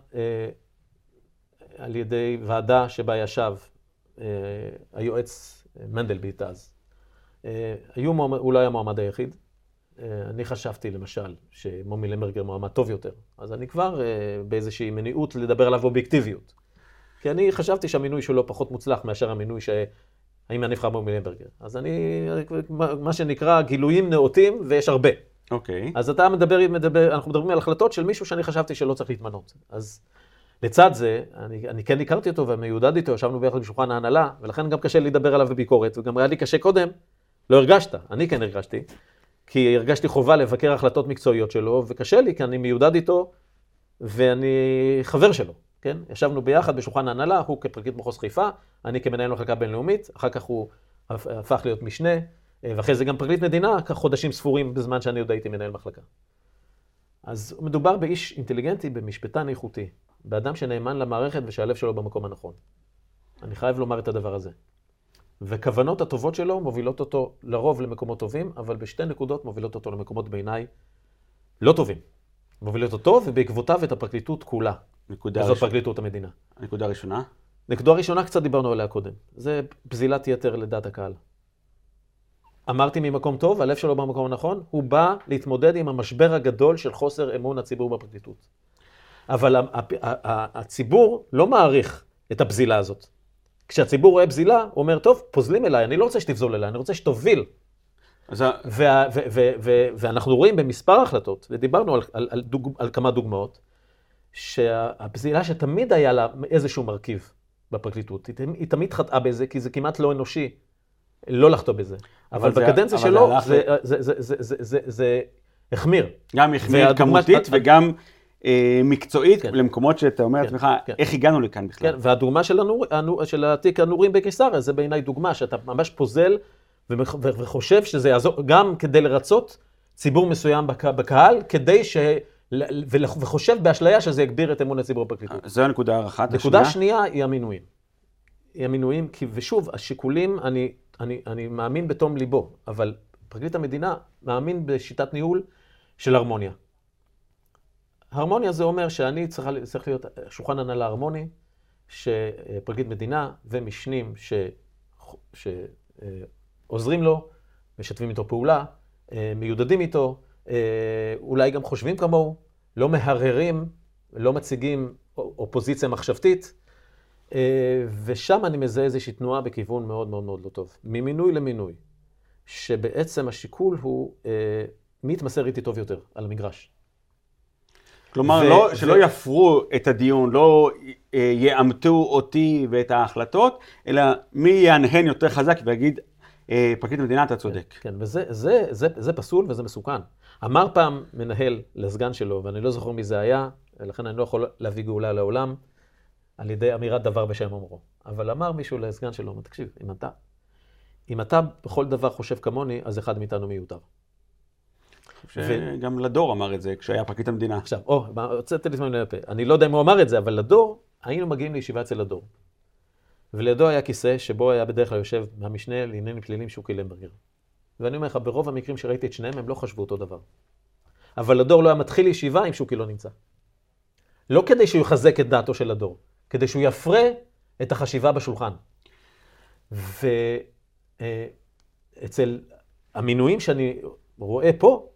Speaker 2: על ידי ועדה שבה ישב היועץ מנדלבליט אז. הוא לא היה מועמד היחיד. אני חשבתי למשל שמומי למברגר מועמד טוב יותר, אז אני כבר באיזושהי מניעות לדבר עליו אובייקטיביות. כי אני חשבתי שהמינוי שלו פחות מוצלח מאשר המינוי ש... האם אני נבחר מומי למברגר. אז אני, מה שנקרא, גילויים נאותים, ויש הרבה.
Speaker 1: אוקיי.
Speaker 2: אז אתה מדבר, מדבר, אנחנו מדברים על החלטות של מישהו שאני חשבתי שלא צריך להתמנות. אז לצד זה, אני, אני כן הכרתי אותו ומיודד איתו, ישבנו ביחד בשולחן ההנהלה, ולכן גם קשה לי לדבר עליו בביקורת, וגם היה לי קשה קודם, לא הרגשת, אני כן הרגשתי, כי הרגשתי חובה לבקר החלטות מקצועיות שלו, וקשה לי, כי אני מיודד איתו, ואני חבר שלו. כן? ישבנו ביחד בשולחן ההנהלה, הוא כפרקליט מחוז חיפה, אני כמנהל מחלקה בינלאומית, אחר כך הוא הפך להיות משנה, ואחרי זה גם פרקליט מדינה, חודשים ספורים בזמן שאני עוד הייתי מנהל מחלקה. אז מדובר באיש אינטליגנטי, במשפטן איכותי, באדם שנאמן למערכת ושהלב שלו במקום הנכון. אני חייב לומר את הדבר הזה. וכוונות הטובות שלו מובילות אותו לרוב למקומות טובים, אבל בשתי נקודות מובילות אותו למקומות בעיניי לא טובים. מובילות אותו ובעקבותיו את הפרקליטות כולה.
Speaker 1: נקודה
Speaker 2: וזאת
Speaker 1: ראשונה.
Speaker 2: פרקליטות המדינה.
Speaker 1: נקודה ראשונה?
Speaker 2: נקודה ראשונה קצת דיברנו עליה קודם. זה פזילת יתר לדעת הקהל. אמרתי ממקום טוב, הלב שלו במקום הנכון, הוא בא להתמודד עם המשבר הגדול של חוסר אמון הציבור בפרקליטות. אבל הציבור לא מעריך את הפזילה הזאת. כשהציבור רואה פזילה, הוא אומר, טוב, פוזלים אליי, אני לא רוצה שתפזול אליי, אני רוצה שתוביל.
Speaker 1: אז...
Speaker 2: וה, ו, ו, ו, ואנחנו רואים במספר החלטות, ודיברנו על, על, על, דוג, על כמה דוגמאות, שהפסילה שתמיד היה לה איזשהו מרכיב בפרקליטות, היא, היא תמיד חטאה בזה, כי זה כמעט לא אנושי לא לחטוא בזה. אבל, אבל בקדנציה זה, שלו, זה, זה, זה, זה, זה, זה, זה החמיר.
Speaker 1: גם החמיר כמותית ש... וגם אה, מקצועית, כן. למקומות שאתה אומר לעצמך, כן, כן. איך הגענו לכאן בכלל.
Speaker 2: כן, והדוגמה של, הנור, הנור, של התיק הנורים בקיסריה, זה בעיניי דוגמה שאתה ממש פוזל וחושב שזה יעזור, גם כדי לרצות ציבור מסוים בקהל, כדי ש... וחושב באשליה שזה יגביר את אמון הציבור בפרקליטות.
Speaker 1: זו הנקודה אחת.
Speaker 2: נקודה שנייה היא המינויים. היא המינויים, כי, ושוב, השיקולים, אני, אני, אני מאמין בתום ליבו, אבל פרקליט המדינה מאמין בשיטת ניהול של הרמוניה. הרמוניה זה אומר שאני צריך, צריך להיות שולחן הנהלה הרמוני, שפרקליט מדינה ומשנים ש, שעוזרים לו, משתפים איתו פעולה, מיודדים איתו, אולי גם חושבים כמוהו, לא מהרהרים, לא מציגים אופוזיציה מחשבתית, ושם אני מזהה איזושהי תנועה בכיוון מאוד מאוד מאוד לא טוב. ממינוי למינוי, שבעצם השיקול הוא מי יתמסר איתי טוב יותר על המגרש.
Speaker 1: כלומר, ו- לא, שלא ו- יפרו את הדיון, לא יאמתו אותי ואת ההחלטות, אלא מי יענהן יותר חזק ויגיד, פרקליט המדינה, אתה צודק.
Speaker 2: כן, כן, וזה זה, זה, זה פסול וזה מסוכן. אמר פעם מנהל לסגן שלו, ואני לא זוכר מי זה היה, לכן אני לא יכול להביא גאולה לעולם, על ידי אמירת דבר בשם אומרו. אבל אמר מישהו לסגן שלו, תקשיב, אם אתה, אם אתה בכל דבר חושב כמוני, אז אחד מאיתנו מיותר.
Speaker 1: שגם לדור אמר את זה, כשהיה פרקליט המדינה.
Speaker 2: עכשיו, או, הוצאתי לי זמן לפה. אני לא יודע אם הוא אמר את זה, אבל לדור, היינו מגיעים לישיבה אצל לדור. ולידו היה כיסא שבו היה בדרך כלל יושב מהמשנה לעניינים פליליים שוקי למברגר. ואני אומר לך, ברוב המקרים שראיתי את שניהם, הם לא חשבו אותו דבר. אבל לדור לא היה מתחיל ישיבה אם שוקי לא נמצא. לא כדי שהוא יחזק את דעתו של לדור, כדי שהוא יפרה את החשיבה בשולחן. ואצל המינויים שאני רואה פה,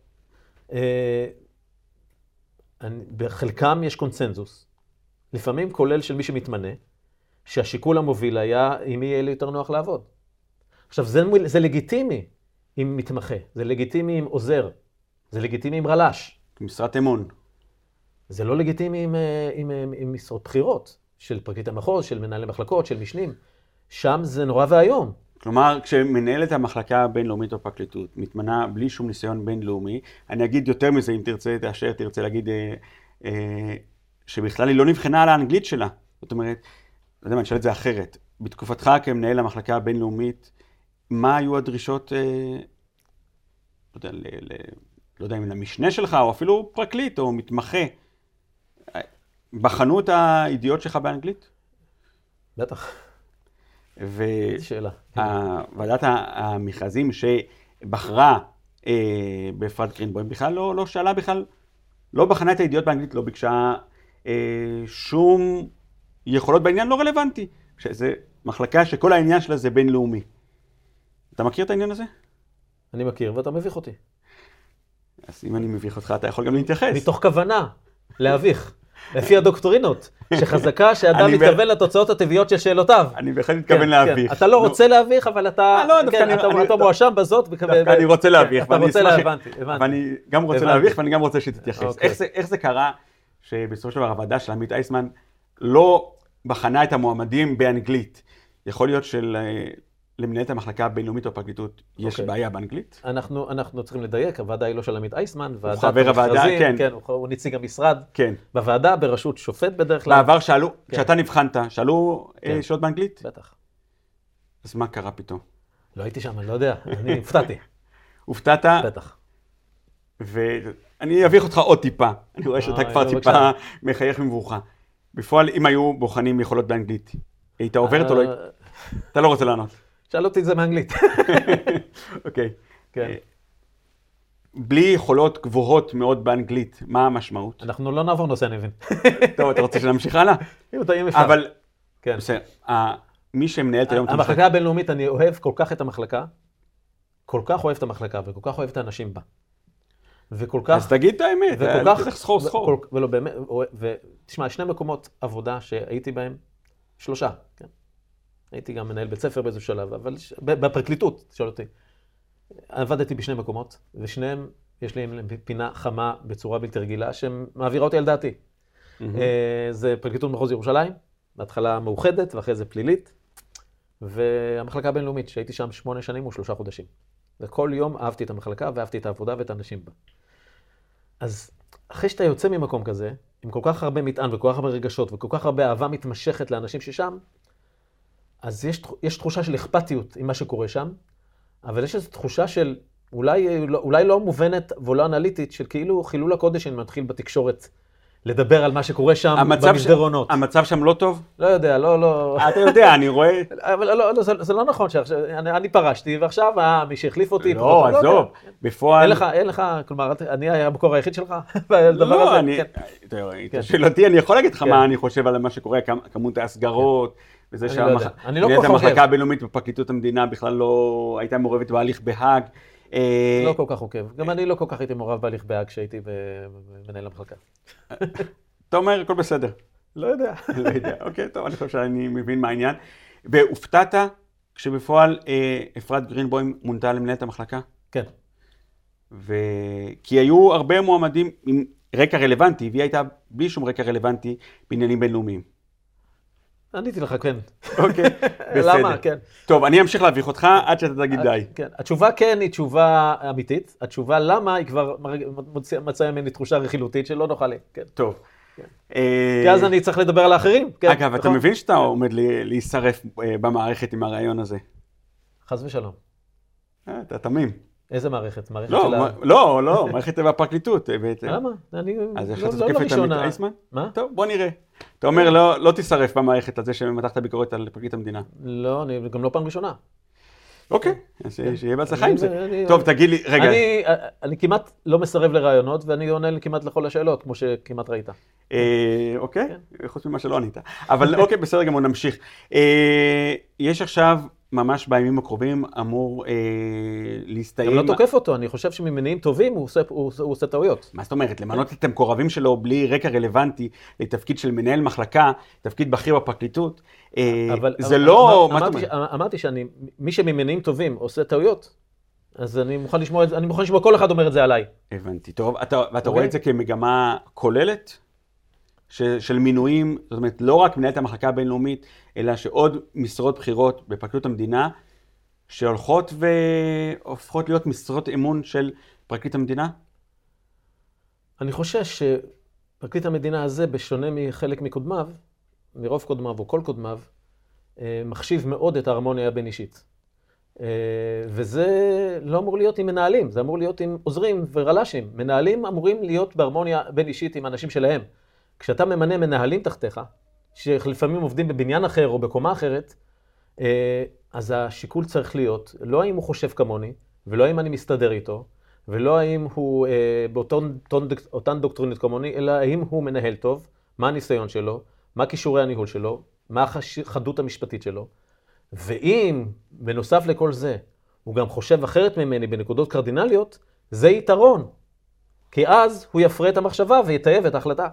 Speaker 2: בחלקם יש קונצנזוס. לפעמים כולל של מי שמתמנה, שהשיקול המוביל היה עם מי יהיה לי יותר נוח לעבוד. עכשיו, זה, זה לגיטימי עם מתמחה, זה לגיטימי עם עוזר, זה לגיטימי עם רלש.
Speaker 1: משרת אמון.
Speaker 2: זה לא לגיטימי עם, עם, עם, עם משרות בחירות, של פרקליט המחוז, של מנהלי מחלקות, של משנים. שם זה נורא והיום.
Speaker 1: כלומר, כשמנהלת המחלקה הבינלאומית או פרקליטות מתמנה בלי שום ניסיון בינלאומי, אני אגיד יותר מזה, אם תרצה, תאשר, תרצה להגיד אה, אה, שבכלל היא לא נבחנה על האנגלית שלה. זאת אומרת, לא יודע מה, אני אשאל את זה אחרת. בתקופתך כמנהל המחלקה הבינלאומית, מה היו הדרישות, אה, לא יודע, ל, ל, לא יודע אם למשנה שלך, או אפילו פרקליט או מתמחה, בחנו את הידיעות שלך באנגלית?
Speaker 2: בטח.
Speaker 1: ושאלה. ועדת המכרזים שבחרה אה, בפרט גרינבוים, בכלל לא, לא שאלה בכלל, לא בחנה את הידיעות באנגלית, לא ביקשה אה, שום יכולות בעניין לא רלוונטי. שזה מחלקה שכל העניין שלה זה בינלאומי. אתה מכיר את העניין הזה?
Speaker 2: אני מכיר, ואתה מביך אותי.
Speaker 1: אז אם אני מביך אותך, אתה יכול גם להתייחס.
Speaker 2: מתוך כוונה להביך. לפי הדוקטרינות, שחזקה שאדם מתכוון לתוצאות הטבעיות של שאלותיו.
Speaker 1: אני בהחלט מתכוון להביך.
Speaker 2: אתה לא רוצה להביך, אבל אתה מואשם בזאת.
Speaker 1: דווקא אני רוצה להביך.
Speaker 2: אתה רוצה להביך,
Speaker 1: אבל אני גם רוצה להביך, ואני גם רוצה שתתייחס. איך זה קרה שבסופו של דבר הוועדה של עמית אייסמן לא בחנה את המועמדים באנגלית? יכול להיות של... למנהלת המחלקה הבינלאומית או הפרקליטות יש okay. בעיה באנגלית?
Speaker 2: אנחנו, אנחנו צריכים לדייק, הוועדה היא לא של עמית אייסמן,
Speaker 1: הוא חבר הוועדה, כן.
Speaker 2: כן, הוא, הוא נציג המשרד.
Speaker 1: כן.
Speaker 2: בוועדה, בראשות שופט בדרך כלל.
Speaker 1: בעבר שאלו, כן. כשאתה נבחנת, שאלו כן. שאלות באנגלית?
Speaker 2: בטח.
Speaker 1: אז מה קרה פתאום?
Speaker 2: לא הייתי שם, אני לא יודע, אני הופתעתי.
Speaker 1: הופתעת?
Speaker 2: בטח.
Speaker 1: ואני אביך אותך עוד טיפה, אני רואה שאתה כבר טיפה מחייך מברוכה. בפועל, אם היו בוחנים יכולות באנגלית, היית עוברת או לא? אתה לא רוצה לענות.
Speaker 2: שאל אותי את זה מאנגלית.
Speaker 1: אוקיי. כן. בלי יכולות גבוהות מאוד באנגלית, מה המשמעות?
Speaker 2: אנחנו לא נעבור נושא, אני מבין.
Speaker 1: טוב, אתה רוצה שנמשיך הלאה?
Speaker 2: אם אתה, אם אפשר.
Speaker 1: אבל, בסדר, מי שמנהל את היום...
Speaker 2: המחלקה הבינלאומית, אני אוהב כל כך את המחלקה, כל כך אוהב את המחלקה, וכל כך אוהב את האנשים בה. וכל כך...
Speaker 1: אז תגיד את האמת,
Speaker 2: וכל כך...
Speaker 1: סחור סחור.
Speaker 2: ולא, באמת, ותשמע, שני מקומות עבודה שהייתי בהם, שלושה, כן. הייתי גם מנהל בית ספר באיזשהו שלב, אבל בפרקליטות, תשאל אותי. עבדתי בשני מקומות, ושניהם יש לי פינה חמה בצורה בלתי רגילה, שמעבירה אותי על דעתי. זה פרקליטות מחוז ירושלים, בהתחלה מאוחדת ואחרי זה פלילית, והמחלקה הבינלאומית, שהייתי שם שמונה שנים ושלושה חודשים. וכל יום אהבתי את המחלקה ואהבתי את העבודה ואת האנשים בה. אז אחרי שאתה יוצא ממקום כזה, עם כל כך הרבה מטען וכל כך הרבה רגשות וכל כך הרבה אהבה מתמשכת לאנשים ששם, אז יש, יש תחושה של אכפתיות עם מה שקורה שם, אבל יש איזו תחושה של אולי, אולי לא מובנת ולא אנליטית, של כאילו חילול הקודש שמתחיל בתקשורת לדבר על מה שקורה שם במסדרונות.
Speaker 1: ש... המצב שם לא טוב?
Speaker 2: לא יודע, לא, לא...
Speaker 1: אתה יודע, אני רואה...
Speaker 2: אבל לא, לא, זה, זה לא נכון, שעכשיו, אני, אני פרשתי, ועכשיו מי שהחליף אותי...
Speaker 1: לא, עזוב, לא בפועל...
Speaker 2: אין לך, אין לך, כלומר, אני המקור היחיד שלך בדבר
Speaker 1: לא,
Speaker 2: הזה.
Speaker 1: אני... כן. שאלתי, אני יכול להגיד לך כן. מה אני חושב על מה שקורה, כמות ההסגרות, כן. וזה שהמחלקה הבינלאומית בפרקליטות המדינה בכלל לא הייתה מעורבת בהליך בהאג.
Speaker 2: לא כל כך עוקב. גם אני לא כל כך הייתי מעורב בהליך בהאג כשהייתי במנהל המחלקה.
Speaker 1: אתה אומר, הכל בסדר.
Speaker 2: לא יודע.
Speaker 1: לא יודע. אוקיי, טוב, אני חושב שאני מבין מה העניין. והופתעת כשבפועל אפרת גרינבוים מונתה למנהלת המחלקה?
Speaker 2: כן.
Speaker 1: כי היו הרבה מועמדים עם רקע רלוונטי, והיא הייתה בלי שום רקע רלוונטי בעניינים בינלאומיים.
Speaker 2: עניתי לך, כן.
Speaker 1: אוקיי, בסדר.
Speaker 2: למה? כן.
Speaker 1: טוב, אני אמשיך להביך אותך עד שאתה תגיד די.
Speaker 2: כן. התשובה כן היא תשובה אמיתית. התשובה למה היא כבר מצאה ממני תחושה רכילותית שלא נוכל לי. כן.
Speaker 1: טוב.
Speaker 2: כי אז אני צריך לדבר על האחרים.
Speaker 1: אגב, אתה מבין שאתה עומד להישרף במערכת עם הרעיון הזה?
Speaker 2: חס ושלום.
Speaker 1: אתה תמים.
Speaker 2: איזה מערכת? מערכת
Speaker 1: לא,
Speaker 2: של ה...
Speaker 1: לא, לא, מערכת בפרקליטות.
Speaker 2: למה? אני
Speaker 1: אז איך
Speaker 2: לא
Speaker 1: אתה תוקף את עמית אייסמן?
Speaker 2: מה?
Speaker 1: טוב, בוא נראה. אתה אומר, לא תישרף במערכת על זה שמתחת ביקורת על פרקליט המדינה.
Speaker 2: לא, אני גם לא פעם ראשונה.
Speaker 1: אוקיי, שיהיה בהצלחה עם זה. טוב, תגיד לי, רגע.
Speaker 2: אני כמעט לא מסרב לרעיונות, ואני עונה כמעט לכל השאלות, כמו שכמעט ראית.
Speaker 1: אוקיי, חוץ ממה שלא ענית. אבל אוקיי, בסדר, גם הוא נמשיך. יש עכשיו, ממש בימים הקרובים, אמור להסתיים...
Speaker 2: גם לא תוקף אותו, אני חושב שממניעים טובים הוא עושה טעויות.
Speaker 1: מה זאת אומרת? למנות את המקורבים שלו בלי רקע רלוונטי לתפקיד של מנהל מחלקה, תפקיד בכיר בפרקליטות, זה לא...
Speaker 2: אמרתי שאני, מי שממניעים טובים עושה טעויות, אז אני מוכן לשמוע, אני מוכן לשמוע כל אחד אומר את זה עליי.
Speaker 1: הבנתי, טוב. ואתה רואה את זה כמגמה כוללת? של מינויים, זאת אומרת, לא רק מנהלת המחלקה הבינלאומית, אלא שעוד משרות בחירות בפרקליטות המדינה, שהולכות והופכות להיות משרות אמון של פרקליט המדינה?
Speaker 2: אני חושש שפרקליט המדינה הזה, בשונה מחלק מקודמיו, מרוב קודמיו או כל קודמיו, מחשיב מאוד את ההרמוניה הבין אישית. וזה לא אמור להיות עם מנהלים, זה אמור להיות עם עוזרים ורל"שים. מנהלים אמורים להיות בהרמוניה בין אישית עם אנשים שלהם. כשאתה ממנה מנהלים תחתיך, שלפעמים עובדים בבניין אחר או בקומה אחרת, אז השיקול צריך להיות, לא האם הוא חושב כמוני, ולא האם אני מסתדר איתו, ולא האם הוא באותן דוקטרינות כמוני, אלא האם הוא מנהל טוב, מה הניסיון שלו, מה כישורי הניהול שלו, מה החדות המשפטית שלו, ואם בנוסף לכל זה, הוא גם חושב אחרת ממני בנקודות קרדינליות, זה יתרון. כי אז הוא יפרה את המחשבה ויטייב את ההחלטה.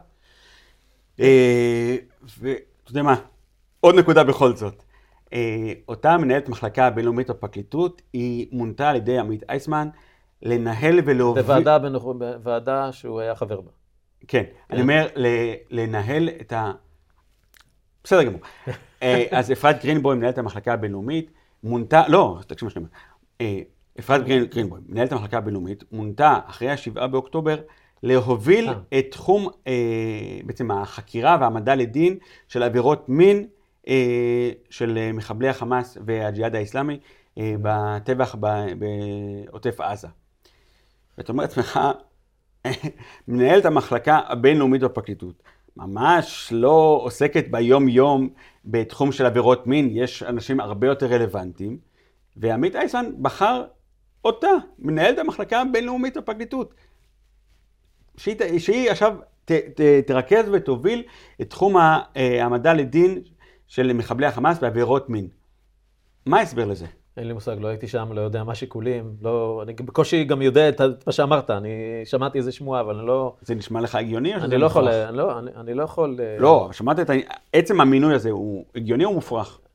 Speaker 1: ואתה יודע מה, עוד נקודה בכל זאת. אותה מנהלת מחלקה הבינלאומית בפרקליטות, היא מונתה על ידי עמית אייסמן לנהל ולהוביל...
Speaker 2: בוועדה שהוא היה חבר בה.
Speaker 1: כן, אני אומר לנהל את ה... בסדר גמור. אז אפרת גרינבוים, מנהלת המחלקה הבינלאומית, מונתה... לא, תקשיב מה שאני אומר. אפרת גרינבוים, מנהלת המחלקה הבינלאומית, מונתה אחרי השבעה באוקטובר, להוביל את תחום, בעצם החקירה והעמדה לדין של עבירות מין של מחבלי החמאס והג'יהאד האסלאמי בטבח בעוטף עזה. ואתה אומר לעצמך, מנהלת המחלקה הבינלאומית בפרקליטות, ממש לא עוסקת ביום יום בתחום של עבירות מין, יש אנשים הרבה יותר רלוונטיים, ועמית אייסמן בחר אותה, מנהלת המחלקה הבינלאומית בפרקליטות. שהיא, שהיא עכשיו ת, ת, תרכז ותוביל את תחום העמדה לדין של מחבלי החמאס בעבירות מין. מה ההסבר לזה?
Speaker 2: אין לי מושג, לא הייתי שם, לא יודע מה שיקולים, לא, אני בקושי גם יודע את מה שאמרת, אני שמעתי איזה שמועה, אבל אני לא...
Speaker 1: זה נשמע לך הגיוני או שזה
Speaker 2: אני לא יכול, אני לא, אני, אני לא יכול...
Speaker 1: לא, שמעת את עצם המינוי הזה, הוא הגיוני או מופרך?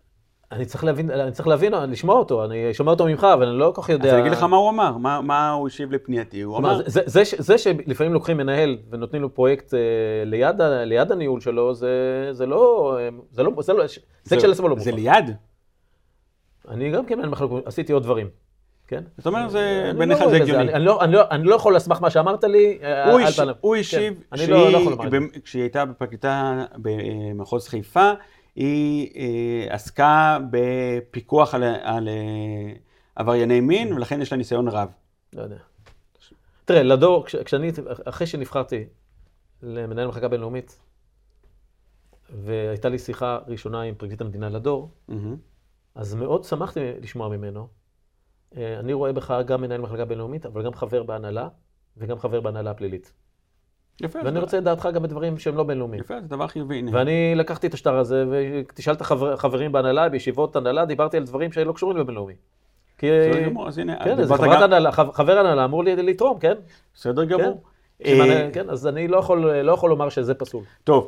Speaker 2: אני צריך להבין, אני צריך להבין, לשמוע אותו, אני שומע אותו ממך, אבל אני לא כל כך יודע...
Speaker 1: אז אני אגיד לך מה הוא אמר, מה, מה הוא השיב לפנייתי, הוא אמר...
Speaker 2: זה, זה, זה שלפעמים לוקחים מנהל ונותנים לו פרויקט ליד, ליד הניהול שלו, זה, זה לא, זה לא, זה לא, זה כשלעצמו לא מוכן.
Speaker 1: זה ליד?
Speaker 2: אני גם כן עשיתי עוד דברים, כן?
Speaker 1: זאת אומרת, זה ביניך זה הגיוני.
Speaker 2: אני לא יכול לסמך מה שאמרת לי.
Speaker 1: הוא השיב, כשהיא הייתה בפרקליטה במחוז חיפה, היא עסקה בפיקוח על עברייני מין, ולכן יש לה ניסיון רב.
Speaker 2: לא יודע. תראה, לדור, כשאני, אחרי שנבחרתי למנהל מחלקה בינלאומית, והייתה לי שיחה ראשונה עם פרקליט המדינה לדור, אז מאוד שמחתי לשמוע ממנו. אני רואה בך גם מנהל מחלקה בינלאומית, אבל גם חבר בהנהלה, וגם חבר בהנהלה הפלילית.
Speaker 1: יפה.
Speaker 2: ואני רוצה לדעתך גם בדברים שהם לא בינלאומיים.
Speaker 1: יפה, זה דבר חיובי.
Speaker 2: ואני לקחתי את השטר הזה, ותשאל את החברים בהנהלה, בישיבות הנהלה, דיברתי על דברים שלא קשורים לבינלאומי. כי...
Speaker 1: בסדר גמור, אז הנה.
Speaker 2: כן, אז חבר הנהלה אמור לי לתרום, כן?
Speaker 1: בסדר גמור.
Speaker 2: כן, אז אני לא יכול לומר שזה פסול.
Speaker 1: טוב,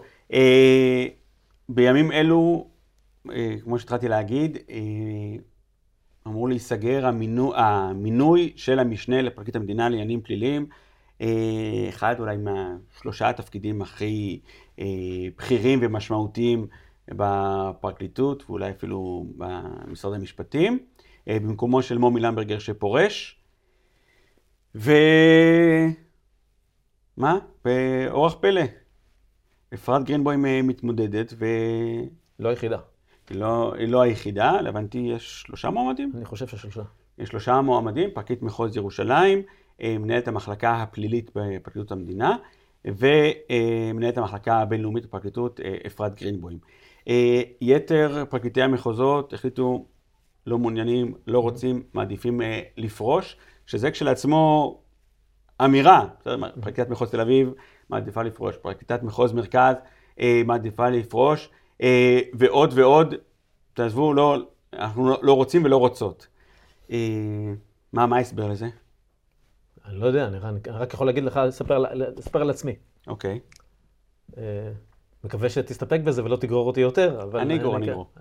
Speaker 1: בימים אלו, כמו שהתחלתי להגיד, אמור להיסגר המינוי של המשנה לפרקליט המדינה לעניינים פליליים, אחד אולי מהשלושה התפקידים הכי בכירים ומשמעותיים בפרקליטות, ואולי אפילו במשרד המשפטים, במקומו של מומי למברגר שפורש. ומה? באורח פלא. אפרת גרינבוים מתמודדת ו...
Speaker 2: לא היחידה.
Speaker 1: היא לא, היא לא היחידה, להבנתי יש שלושה מועמדים?
Speaker 2: אני חושב ששלושה.
Speaker 1: יש שלושה מועמדים, פרקליט מחוז ירושלים, מנהלת המחלקה הפלילית בפרקליטות המדינה, ומנהלת המחלקה הבינלאומית בפרקליטות אפרת גרינבוים. יתר פרקליטי המחוזות החליטו לא מעוניינים, לא רוצים, מעדיפים לפרוש, שזה כשלעצמו אמירה. פרקליטת מחוז תל אביב מעדיפה לפרוש, פרקליטת מחוז מרכז מעדיפה לפרוש, ועוד ועוד, תעזבו, לא, אנחנו לא רוצים ולא רוצות. מה, מה ההסבר לזה?
Speaker 2: אני לא יודע, אני רק יכול להגיד לך, לספר על עצמי.
Speaker 1: אוקיי.
Speaker 2: מקווה שתסתפק בזה ולא תגרור אותי יותר.
Speaker 1: אני אגרור, אני אגרור.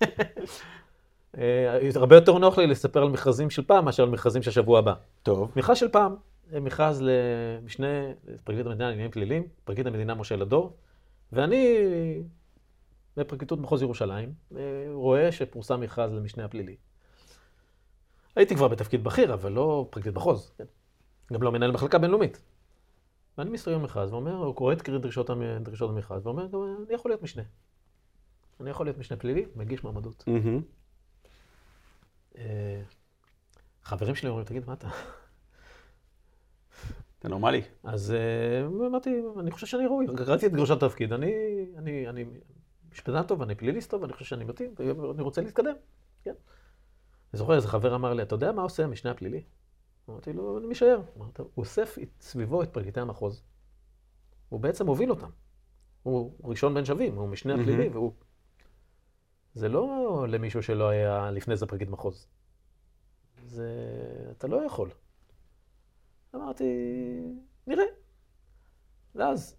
Speaker 2: הרבה יותר נוח לי לספר על מכרזים של פעם, מאשר על מכרזים של שבוע הבא.
Speaker 1: טוב.
Speaker 2: מכרז של פעם, מכרז למשנה פרקליט המדינה לעניינים פליליים, פרקליט המדינה משה לדור, ואני, בפרקליטות מחוז ירושלים, רואה שפורסם מכרז למשנה הפלילי. הייתי כבר בתפקיד בכיר, אבל לא פרקליט מחוז, גם לא מנהל מחלקה בינלאומית. ואני מסתכל במכרז ואומר, הוא קורא את דרישות, דרישות המכרז, ואומר, אני יכול להיות משנה. אני יכול להיות משנה פלילי, מגיש מעמדות. חברים שלי אומרים, תגיד, מה אתה?
Speaker 1: אתה נורמלי.
Speaker 2: אז אמרתי, אני חושב שאני ראוי, קראתי את דרישות התפקיד, אני, אני, אני משפטן טוב, אני פליליסט טוב, אני חושב שאני מתאים, ואני רוצה להתקדם, כן. אני זוכר, איזה חבר אמר לי, אתה יודע מה עושה המשנה הפלילי? אמרתי לו, אני משער. הוא אוסף סביבו את פרקליטי המחוז. הוא בעצם הוביל אותם. הוא ראשון בין שווים, הוא משנה הפלילי, והוא... זה לא למישהו שלא היה לפני זה פרקליט מחוז. זה... אתה לא יכול. אמרתי, נראה. ואז,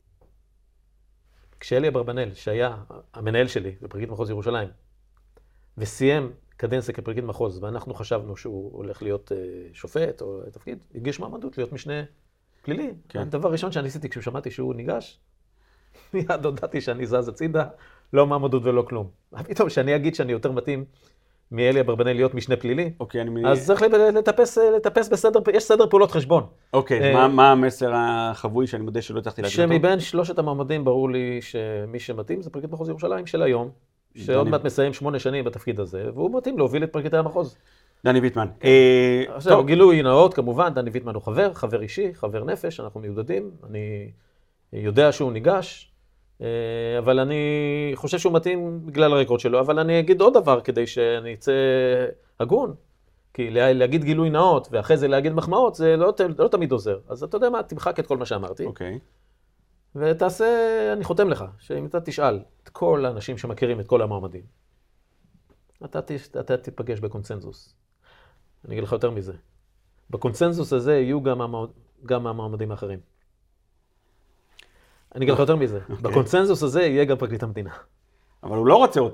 Speaker 2: כשאלי אברבנאל, שהיה המנהל שלי בפרקליט מחוז ירושלים, וסיים קדנציה כפרקליט מחוז, ואנחנו חשבנו שהוא הולך להיות שופט או תפקיד, הגיש מעמדות להיות משנה פלילי. כן. הדבר ראשון שאני עשיתי כששמעתי שהוא ניגש, מיד הודעתי שאני זז הצידה, לא מעמדות ולא כלום. פתאום שאני אגיד שאני יותר מתאים מאלי אברבנאל להיות משנה פלילי,
Speaker 1: אוקיי, אני...
Speaker 2: אז צריך לטפס, לטפס בסדר, יש סדר פעולות חשבון.
Speaker 1: אוקיי, מה, מה המסר החבוי שאני מודה שלא הצלחתי להגיד אותו?
Speaker 2: שמבין שלושת המעמדים ברור לי שמי שמתאים זה פרקליט מחוז ירושלים של היום, שעוד מעט מסיים שמונה שנים בתפקיד הזה, והוא מתאים להוביל את פרקליטי המחוז.
Speaker 1: דני ויטמן.
Speaker 2: עכשיו, גילוי נאות, כמובן, דני ויטמן הוא חבר, חבר אישי, חבר נפש, אנחנו מיודדים, אני יודע שהוא ניגש, אבל אני חושב שהוא מתאים בגלל הרקורד שלו, אבל אני אגיד עוד דבר כדי שאני אצא הגון, כי להגיד גילוי נאות ואחרי זה להגיד מחמאות, זה לא, לא תמיד עוזר. אז אתה יודע מה, תמחק את כל מה שאמרתי.
Speaker 1: אוקיי.
Speaker 2: ותעשה, אני חותם לך, שאם אתה תשאל את כל האנשים שמכירים את כל המועמדים, אתה, אתה תתפגש בקונצנזוס. אני אגיד לך יותר מזה. בקונצנזוס הזה יהיו גם, המועמד, גם המועמדים האחרים. אני אגיד לך יותר מזה. Okay. בקונצנזוס הזה יהיה גם פרקליט המדינה.
Speaker 1: אבל הוא לא רוצה אותו.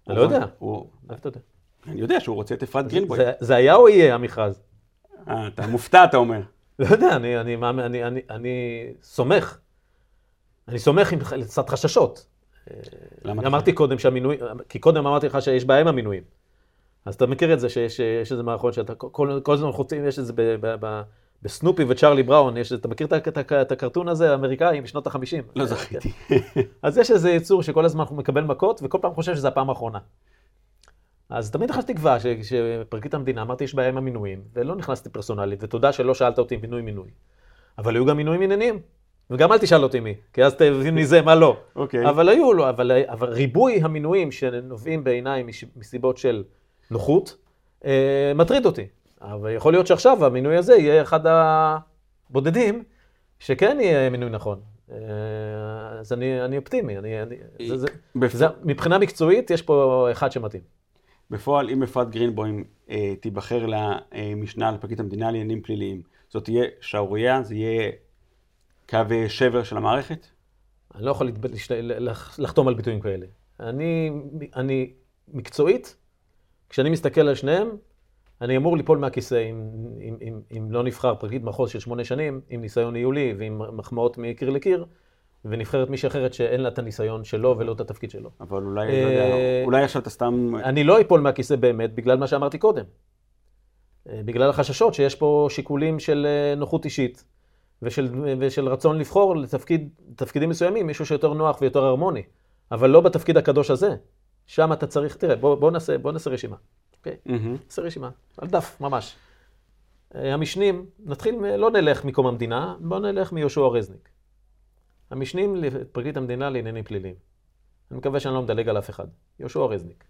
Speaker 2: אני לא יודע.
Speaker 1: הוא...
Speaker 2: איך אתה יודע?
Speaker 1: אני יודע שהוא רוצה את אפרת גרינבוים.
Speaker 2: זה, זה היה או יהיה המכרז?
Speaker 1: אה, אתה מופתע, אתה אומר.
Speaker 2: לא יודע, אני, אני, אני, אני, אני, אני סומך. אני סומך עם קצת חששות.
Speaker 1: למה?
Speaker 2: אמרתי קודם שהמינוי, כי קודם אמרתי לך שיש בעיה עם המינויים. אז אתה מכיר את זה שיש יש איזה מערכון שאתה, כל, כל הזמן חוצים, יש את זה ב, ב, ב, בסנופי וצ'רלי בראון, יש, אתה מכיר את, את, את, את הקרטון הזה, האמריקאי, משנות ה-חמישים?
Speaker 1: לא זכיתי.
Speaker 2: אז יש איזה יצור שכל הזמן מקבל מכות, וכל פעם חושב שזה הפעם האחרונה. אז תמיד אחת תקווה שפרקליט המדינה, אמרתי יש בעיה עם המינויים, ולא נכנסתי פרסונלית, ותודה שלא שאלת אותי מינוי מינוי. אבל היו גם מינויים עניינים, וגם אל תשאל אותי מי, כי אז תבין מזה מה לא.
Speaker 1: אוקיי.
Speaker 2: אבל היו לו, אבל, אבל ריבוי המינויים שנובעים בעיניי מסיבות של נוחות, אה, מטריד אותי. אבל יכול להיות שעכשיו המינוי הזה יהיה אחד הבודדים, שכן יהיה מינוי נכון. אה, אז אני, אני אופטימי. אני, אני, זה, זה, בפ... זה, מבחינה מקצועית יש פה אחד שמתאים.
Speaker 1: בפועל, אם אפרת גרינבוים אה, תיבחר למשנה לפרקליט המדינה לעניינים פליליים, זאת תהיה שערורייה, זה יהיה קו שבר של המערכת?
Speaker 2: אני לא יכול לחתום על ביטויים כאלה. אני, אני מקצועית, כשאני מסתכל על שניהם, אני אמור ליפול מהכיסא אם, אם, אם, אם לא נבחר פרקליט מחוז של שמונה שנים, עם ניסיון ניהולי ועם מחמאות מקיר לקיר, ונבחרת מישהי אחרת שאין לה את הניסיון שלו ולא את התפקיד שלו.
Speaker 1: אבל אולי, לא יודע, אולי עכשיו אתה סתם...
Speaker 2: אני לא אפול מהכיסא באמת בגלל מה שאמרתי קודם. בגלל החששות שיש פה שיקולים של נוחות אישית, ושל, ושל רצון לבחור לתפקיד, תפקידים מסוימים, מישהו שיותר נוח ויותר הרמוני, אבל לא בתפקיד הקדוש הזה. שם אתה צריך, תראה, בוא, בוא נעשה, בוא נעשה רשימה. אוקיי? נעשה רשימה, על דף, ממש. המשנים, נתחיל, לא נלך מקום המדינה, בוא נלך מיהושע רזניק. המשנים לפרקליט המדינה לעניינים פליליים. אני מקווה שאני לא מדלג על אף אחד. יהושע רזניק.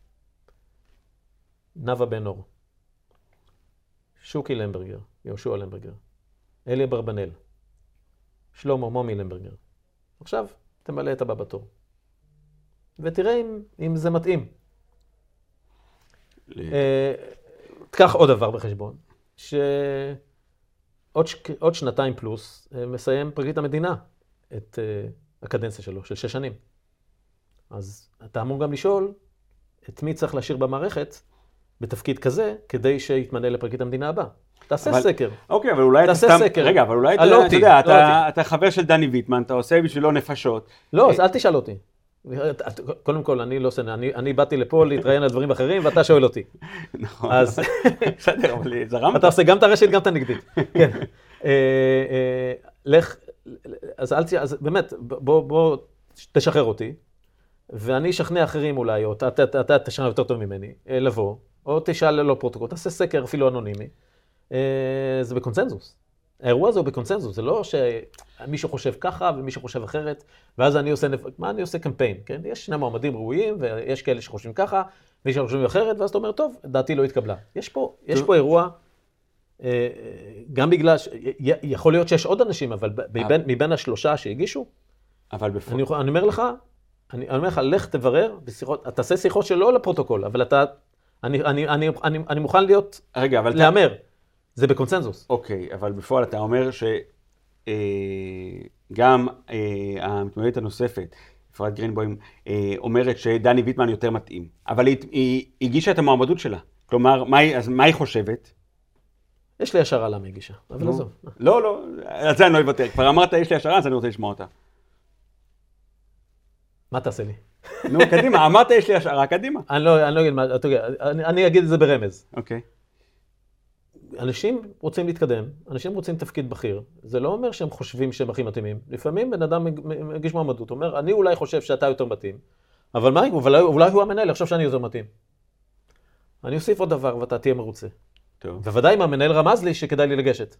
Speaker 2: נאוה בן אור. שוקי למברגר, יהושע למברגר. אלי ברבנל. שלמה מומי למברגר. עכשיו, תמלא את הבא בתור. ותראה אם, אם זה מתאים. אה, תקח עוד דבר בחשבון, שעוד ש... עוד שנתיים פלוס מסיים פרקליט המדינה את uh, הקדנציה שלו, של שש שנים. אז אתה אמור גם לשאול את מי צריך להשאיר במערכת בתפקיד כזה, כדי שיתמנה לפרקליט המדינה הבא. תעשה
Speaker 1: אבל,
Speaker 2: סקר.
Speaker 1: אוקיי, אבל אולי
Speaker 2: תעשה
Speaker 1: אתה סתם...
Speaker 2: סקר.
Speaker 1: רגע, אבל אולי אתה,
Speaker 2: אתה,
Speaker 1: אתה יודע, אתה, אתה חבר של דני ויטמן, אתה עושה בשבילו נפשות.
Speaker 2: לא, אז אל תשאל אותי. קודם כל, אני לא סנא, אני, אני באתי לפה להתראיין על דברים אחרים, ואתה שואל אותי.
Speaker 1: נכון.
Speaker 2: אז...
Speaker 1: בסדר, אבל זרמת.
Speaker 2: אתה עושה גם את הרשת, גם את הנגדית. כן. לך, אז אל תשאל, אז באמת, בוא, בוא, תשחרר אותי, ואני אשכנע אחרים אולי, או אתה תשכנע יותר טוב ממני, לבוא, או תשאל ללא פרוטוקול, תעשה סקר אפילו אנונימי. זה בקונצנזוס. האירוע הזה הוא בקונצנזוס, זה לא שמישהו חושב ככה ומישהו חושב אחרת, ואז אני עושה, מה אני עושה קמפיין, כן? יש שני מועמדים ראויים, ויש כאלה שחושבים ככה, ויש שחושבים אחרת, ואז אתה אומר, טוב, דעתי לא התקבלה. יש פה, יש פה אירוע, גם בגלל, יכול להיות שיש עוד אנשים, אבל מבין, מבין השלושה שהגישו,
Speaker 1: אבל בפרט.
Speaker 2: אני, אני אומר לך, אני אומר לך, לך תברר, בשיחות, תעשה שיחות שלא לפרוטוקול, אבל אתה, אני, אני, אני, אני, אני מוכן להיות,
Speaker 1: רגע, אבל
Speaker 2: לאמר. זה בקונצנזוס.
Speaker 1: אוקיי, אבל בפועל אתה אומר שגם המתמודדת הנוספת, אפרת גרינבוים, אומרת שדני ויטמן יותר מתאים. אבל היא הגישה את המועמדות שלה. כלומר, אז מה היא חושבת?
Speaker 2: יש לי השערה למה הגישה, אבל לא זו.
Speaker 1: לא, לא, על זה אני לא אוותר. כבר אמרת, יש לי השערה, אז אני רוצה לשמוע אותה.
Speaker 2: מה תעשה לי?
Speaker 1: נו, קדימה, אמרת, יש לי השערה, קדימה.
Speaker 2: אני לא אגיד מה, אני אגיד את זה ברמז.
Speaker 1: אוקיי.
Speaker 2: אנשים רוצים להתקדם, אנשים רוצים תפקיד בכיר, זה לא אומר שהם חושבים שהם הכי מתאימים. לפעמים בן אדם מגיש מועמדות, אומר, אני אולי חושב שאתה יותר מתאים, אבל מה, אולי, אולי הוא המנהל, עכשיו שאני יותר מתאים. אני אוסיף עוד דבר ואתה תהיה מרוצה.
Speaker 1: טוב.
Speaker 2: בוודאי אם המנהל רמז לי שכדאי לי לגשת.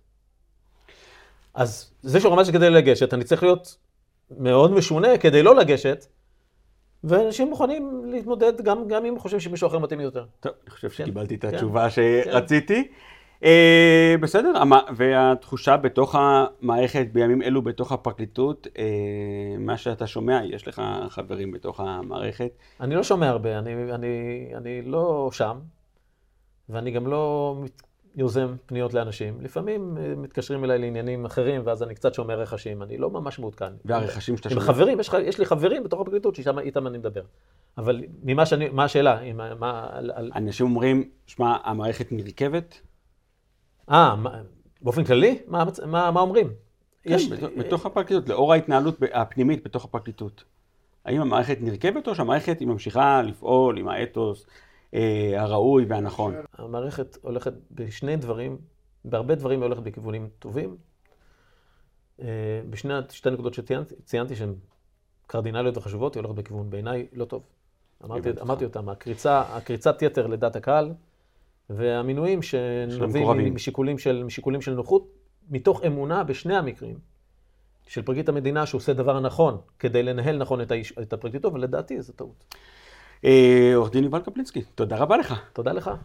Speaker 2: אז זה שהוא רמז לי כדאי לגשת, אני צריך להיות מאוד משונה כדי לא לגשת, ואנשים מוכנים להתמודד גם, גם אם חושבים שמישהו אחר מתאים יותר.
Speaker 1: טוב, אני חושב שקיבלתי את התשובה שרציתי. אה, בסדר, והתחושה בתוך המערכת בימים אלו, בתוך הפרקליטות, אה, מה שאתה שומע, יש לך חברים בתוך המערכת?
Speaker 2: אני לא שומע הרבה, אני, אני, אני לא שם, ואני גם לא יוזם פניות לאנשים. לפעמים מתקשרים אליי לעניינים אחרים, ואז אני קצת שומע רכשים. אני לא ממש מעודכן.
Speaker 1: והרכשים שאתה
Speaker 2: שומע? עם חברים, יש, יש לי חברים בתוך הפרקליטות שאיתם אני מדבר. אבל ממה שאני, מה השאלה? מה, על...
Speaker 1: אנשים אומרים, שמע, המערכת נרכבת?
Speaker 2: אה, באופן כללי? מה, מה, מה אומרים?
Speaker 1: כן, יש... בתוך הפרקליטות, לאור ההתנהלות הפנימית בתוך הפרקליטות. האם המערכת נרכבת או שהמערכת היא ממשיכה לפעול עם האתוס אה, הראוי והנכון?
Speaker 2: המערכת הולכת בשני דברים, בהרבה דברים היא הולכת בכיוונים טובים. אה, בשני שתי נקודות שציינתי שהן קרדינליות וחשובות, היא הולכת בכיוון בעיניי לא טוב. אמרתי, אמרתי אותם, הקריצה, הקריצת יתר לדעת הקהל, והמינויים שנובעים משיקולים של, משיקולים של נוחות, מתוך אמונה בשני המקרים, של פרקליט המדינה שהוא עושה דבר נכון, כדי לנהל נכון את, האיש, את הפרקליטות, ולדעתי זו טעות.
Speaker 1: עורך דין יובל קפלינסקי, תודה רבה לך.
Speaker 2: תודה לך.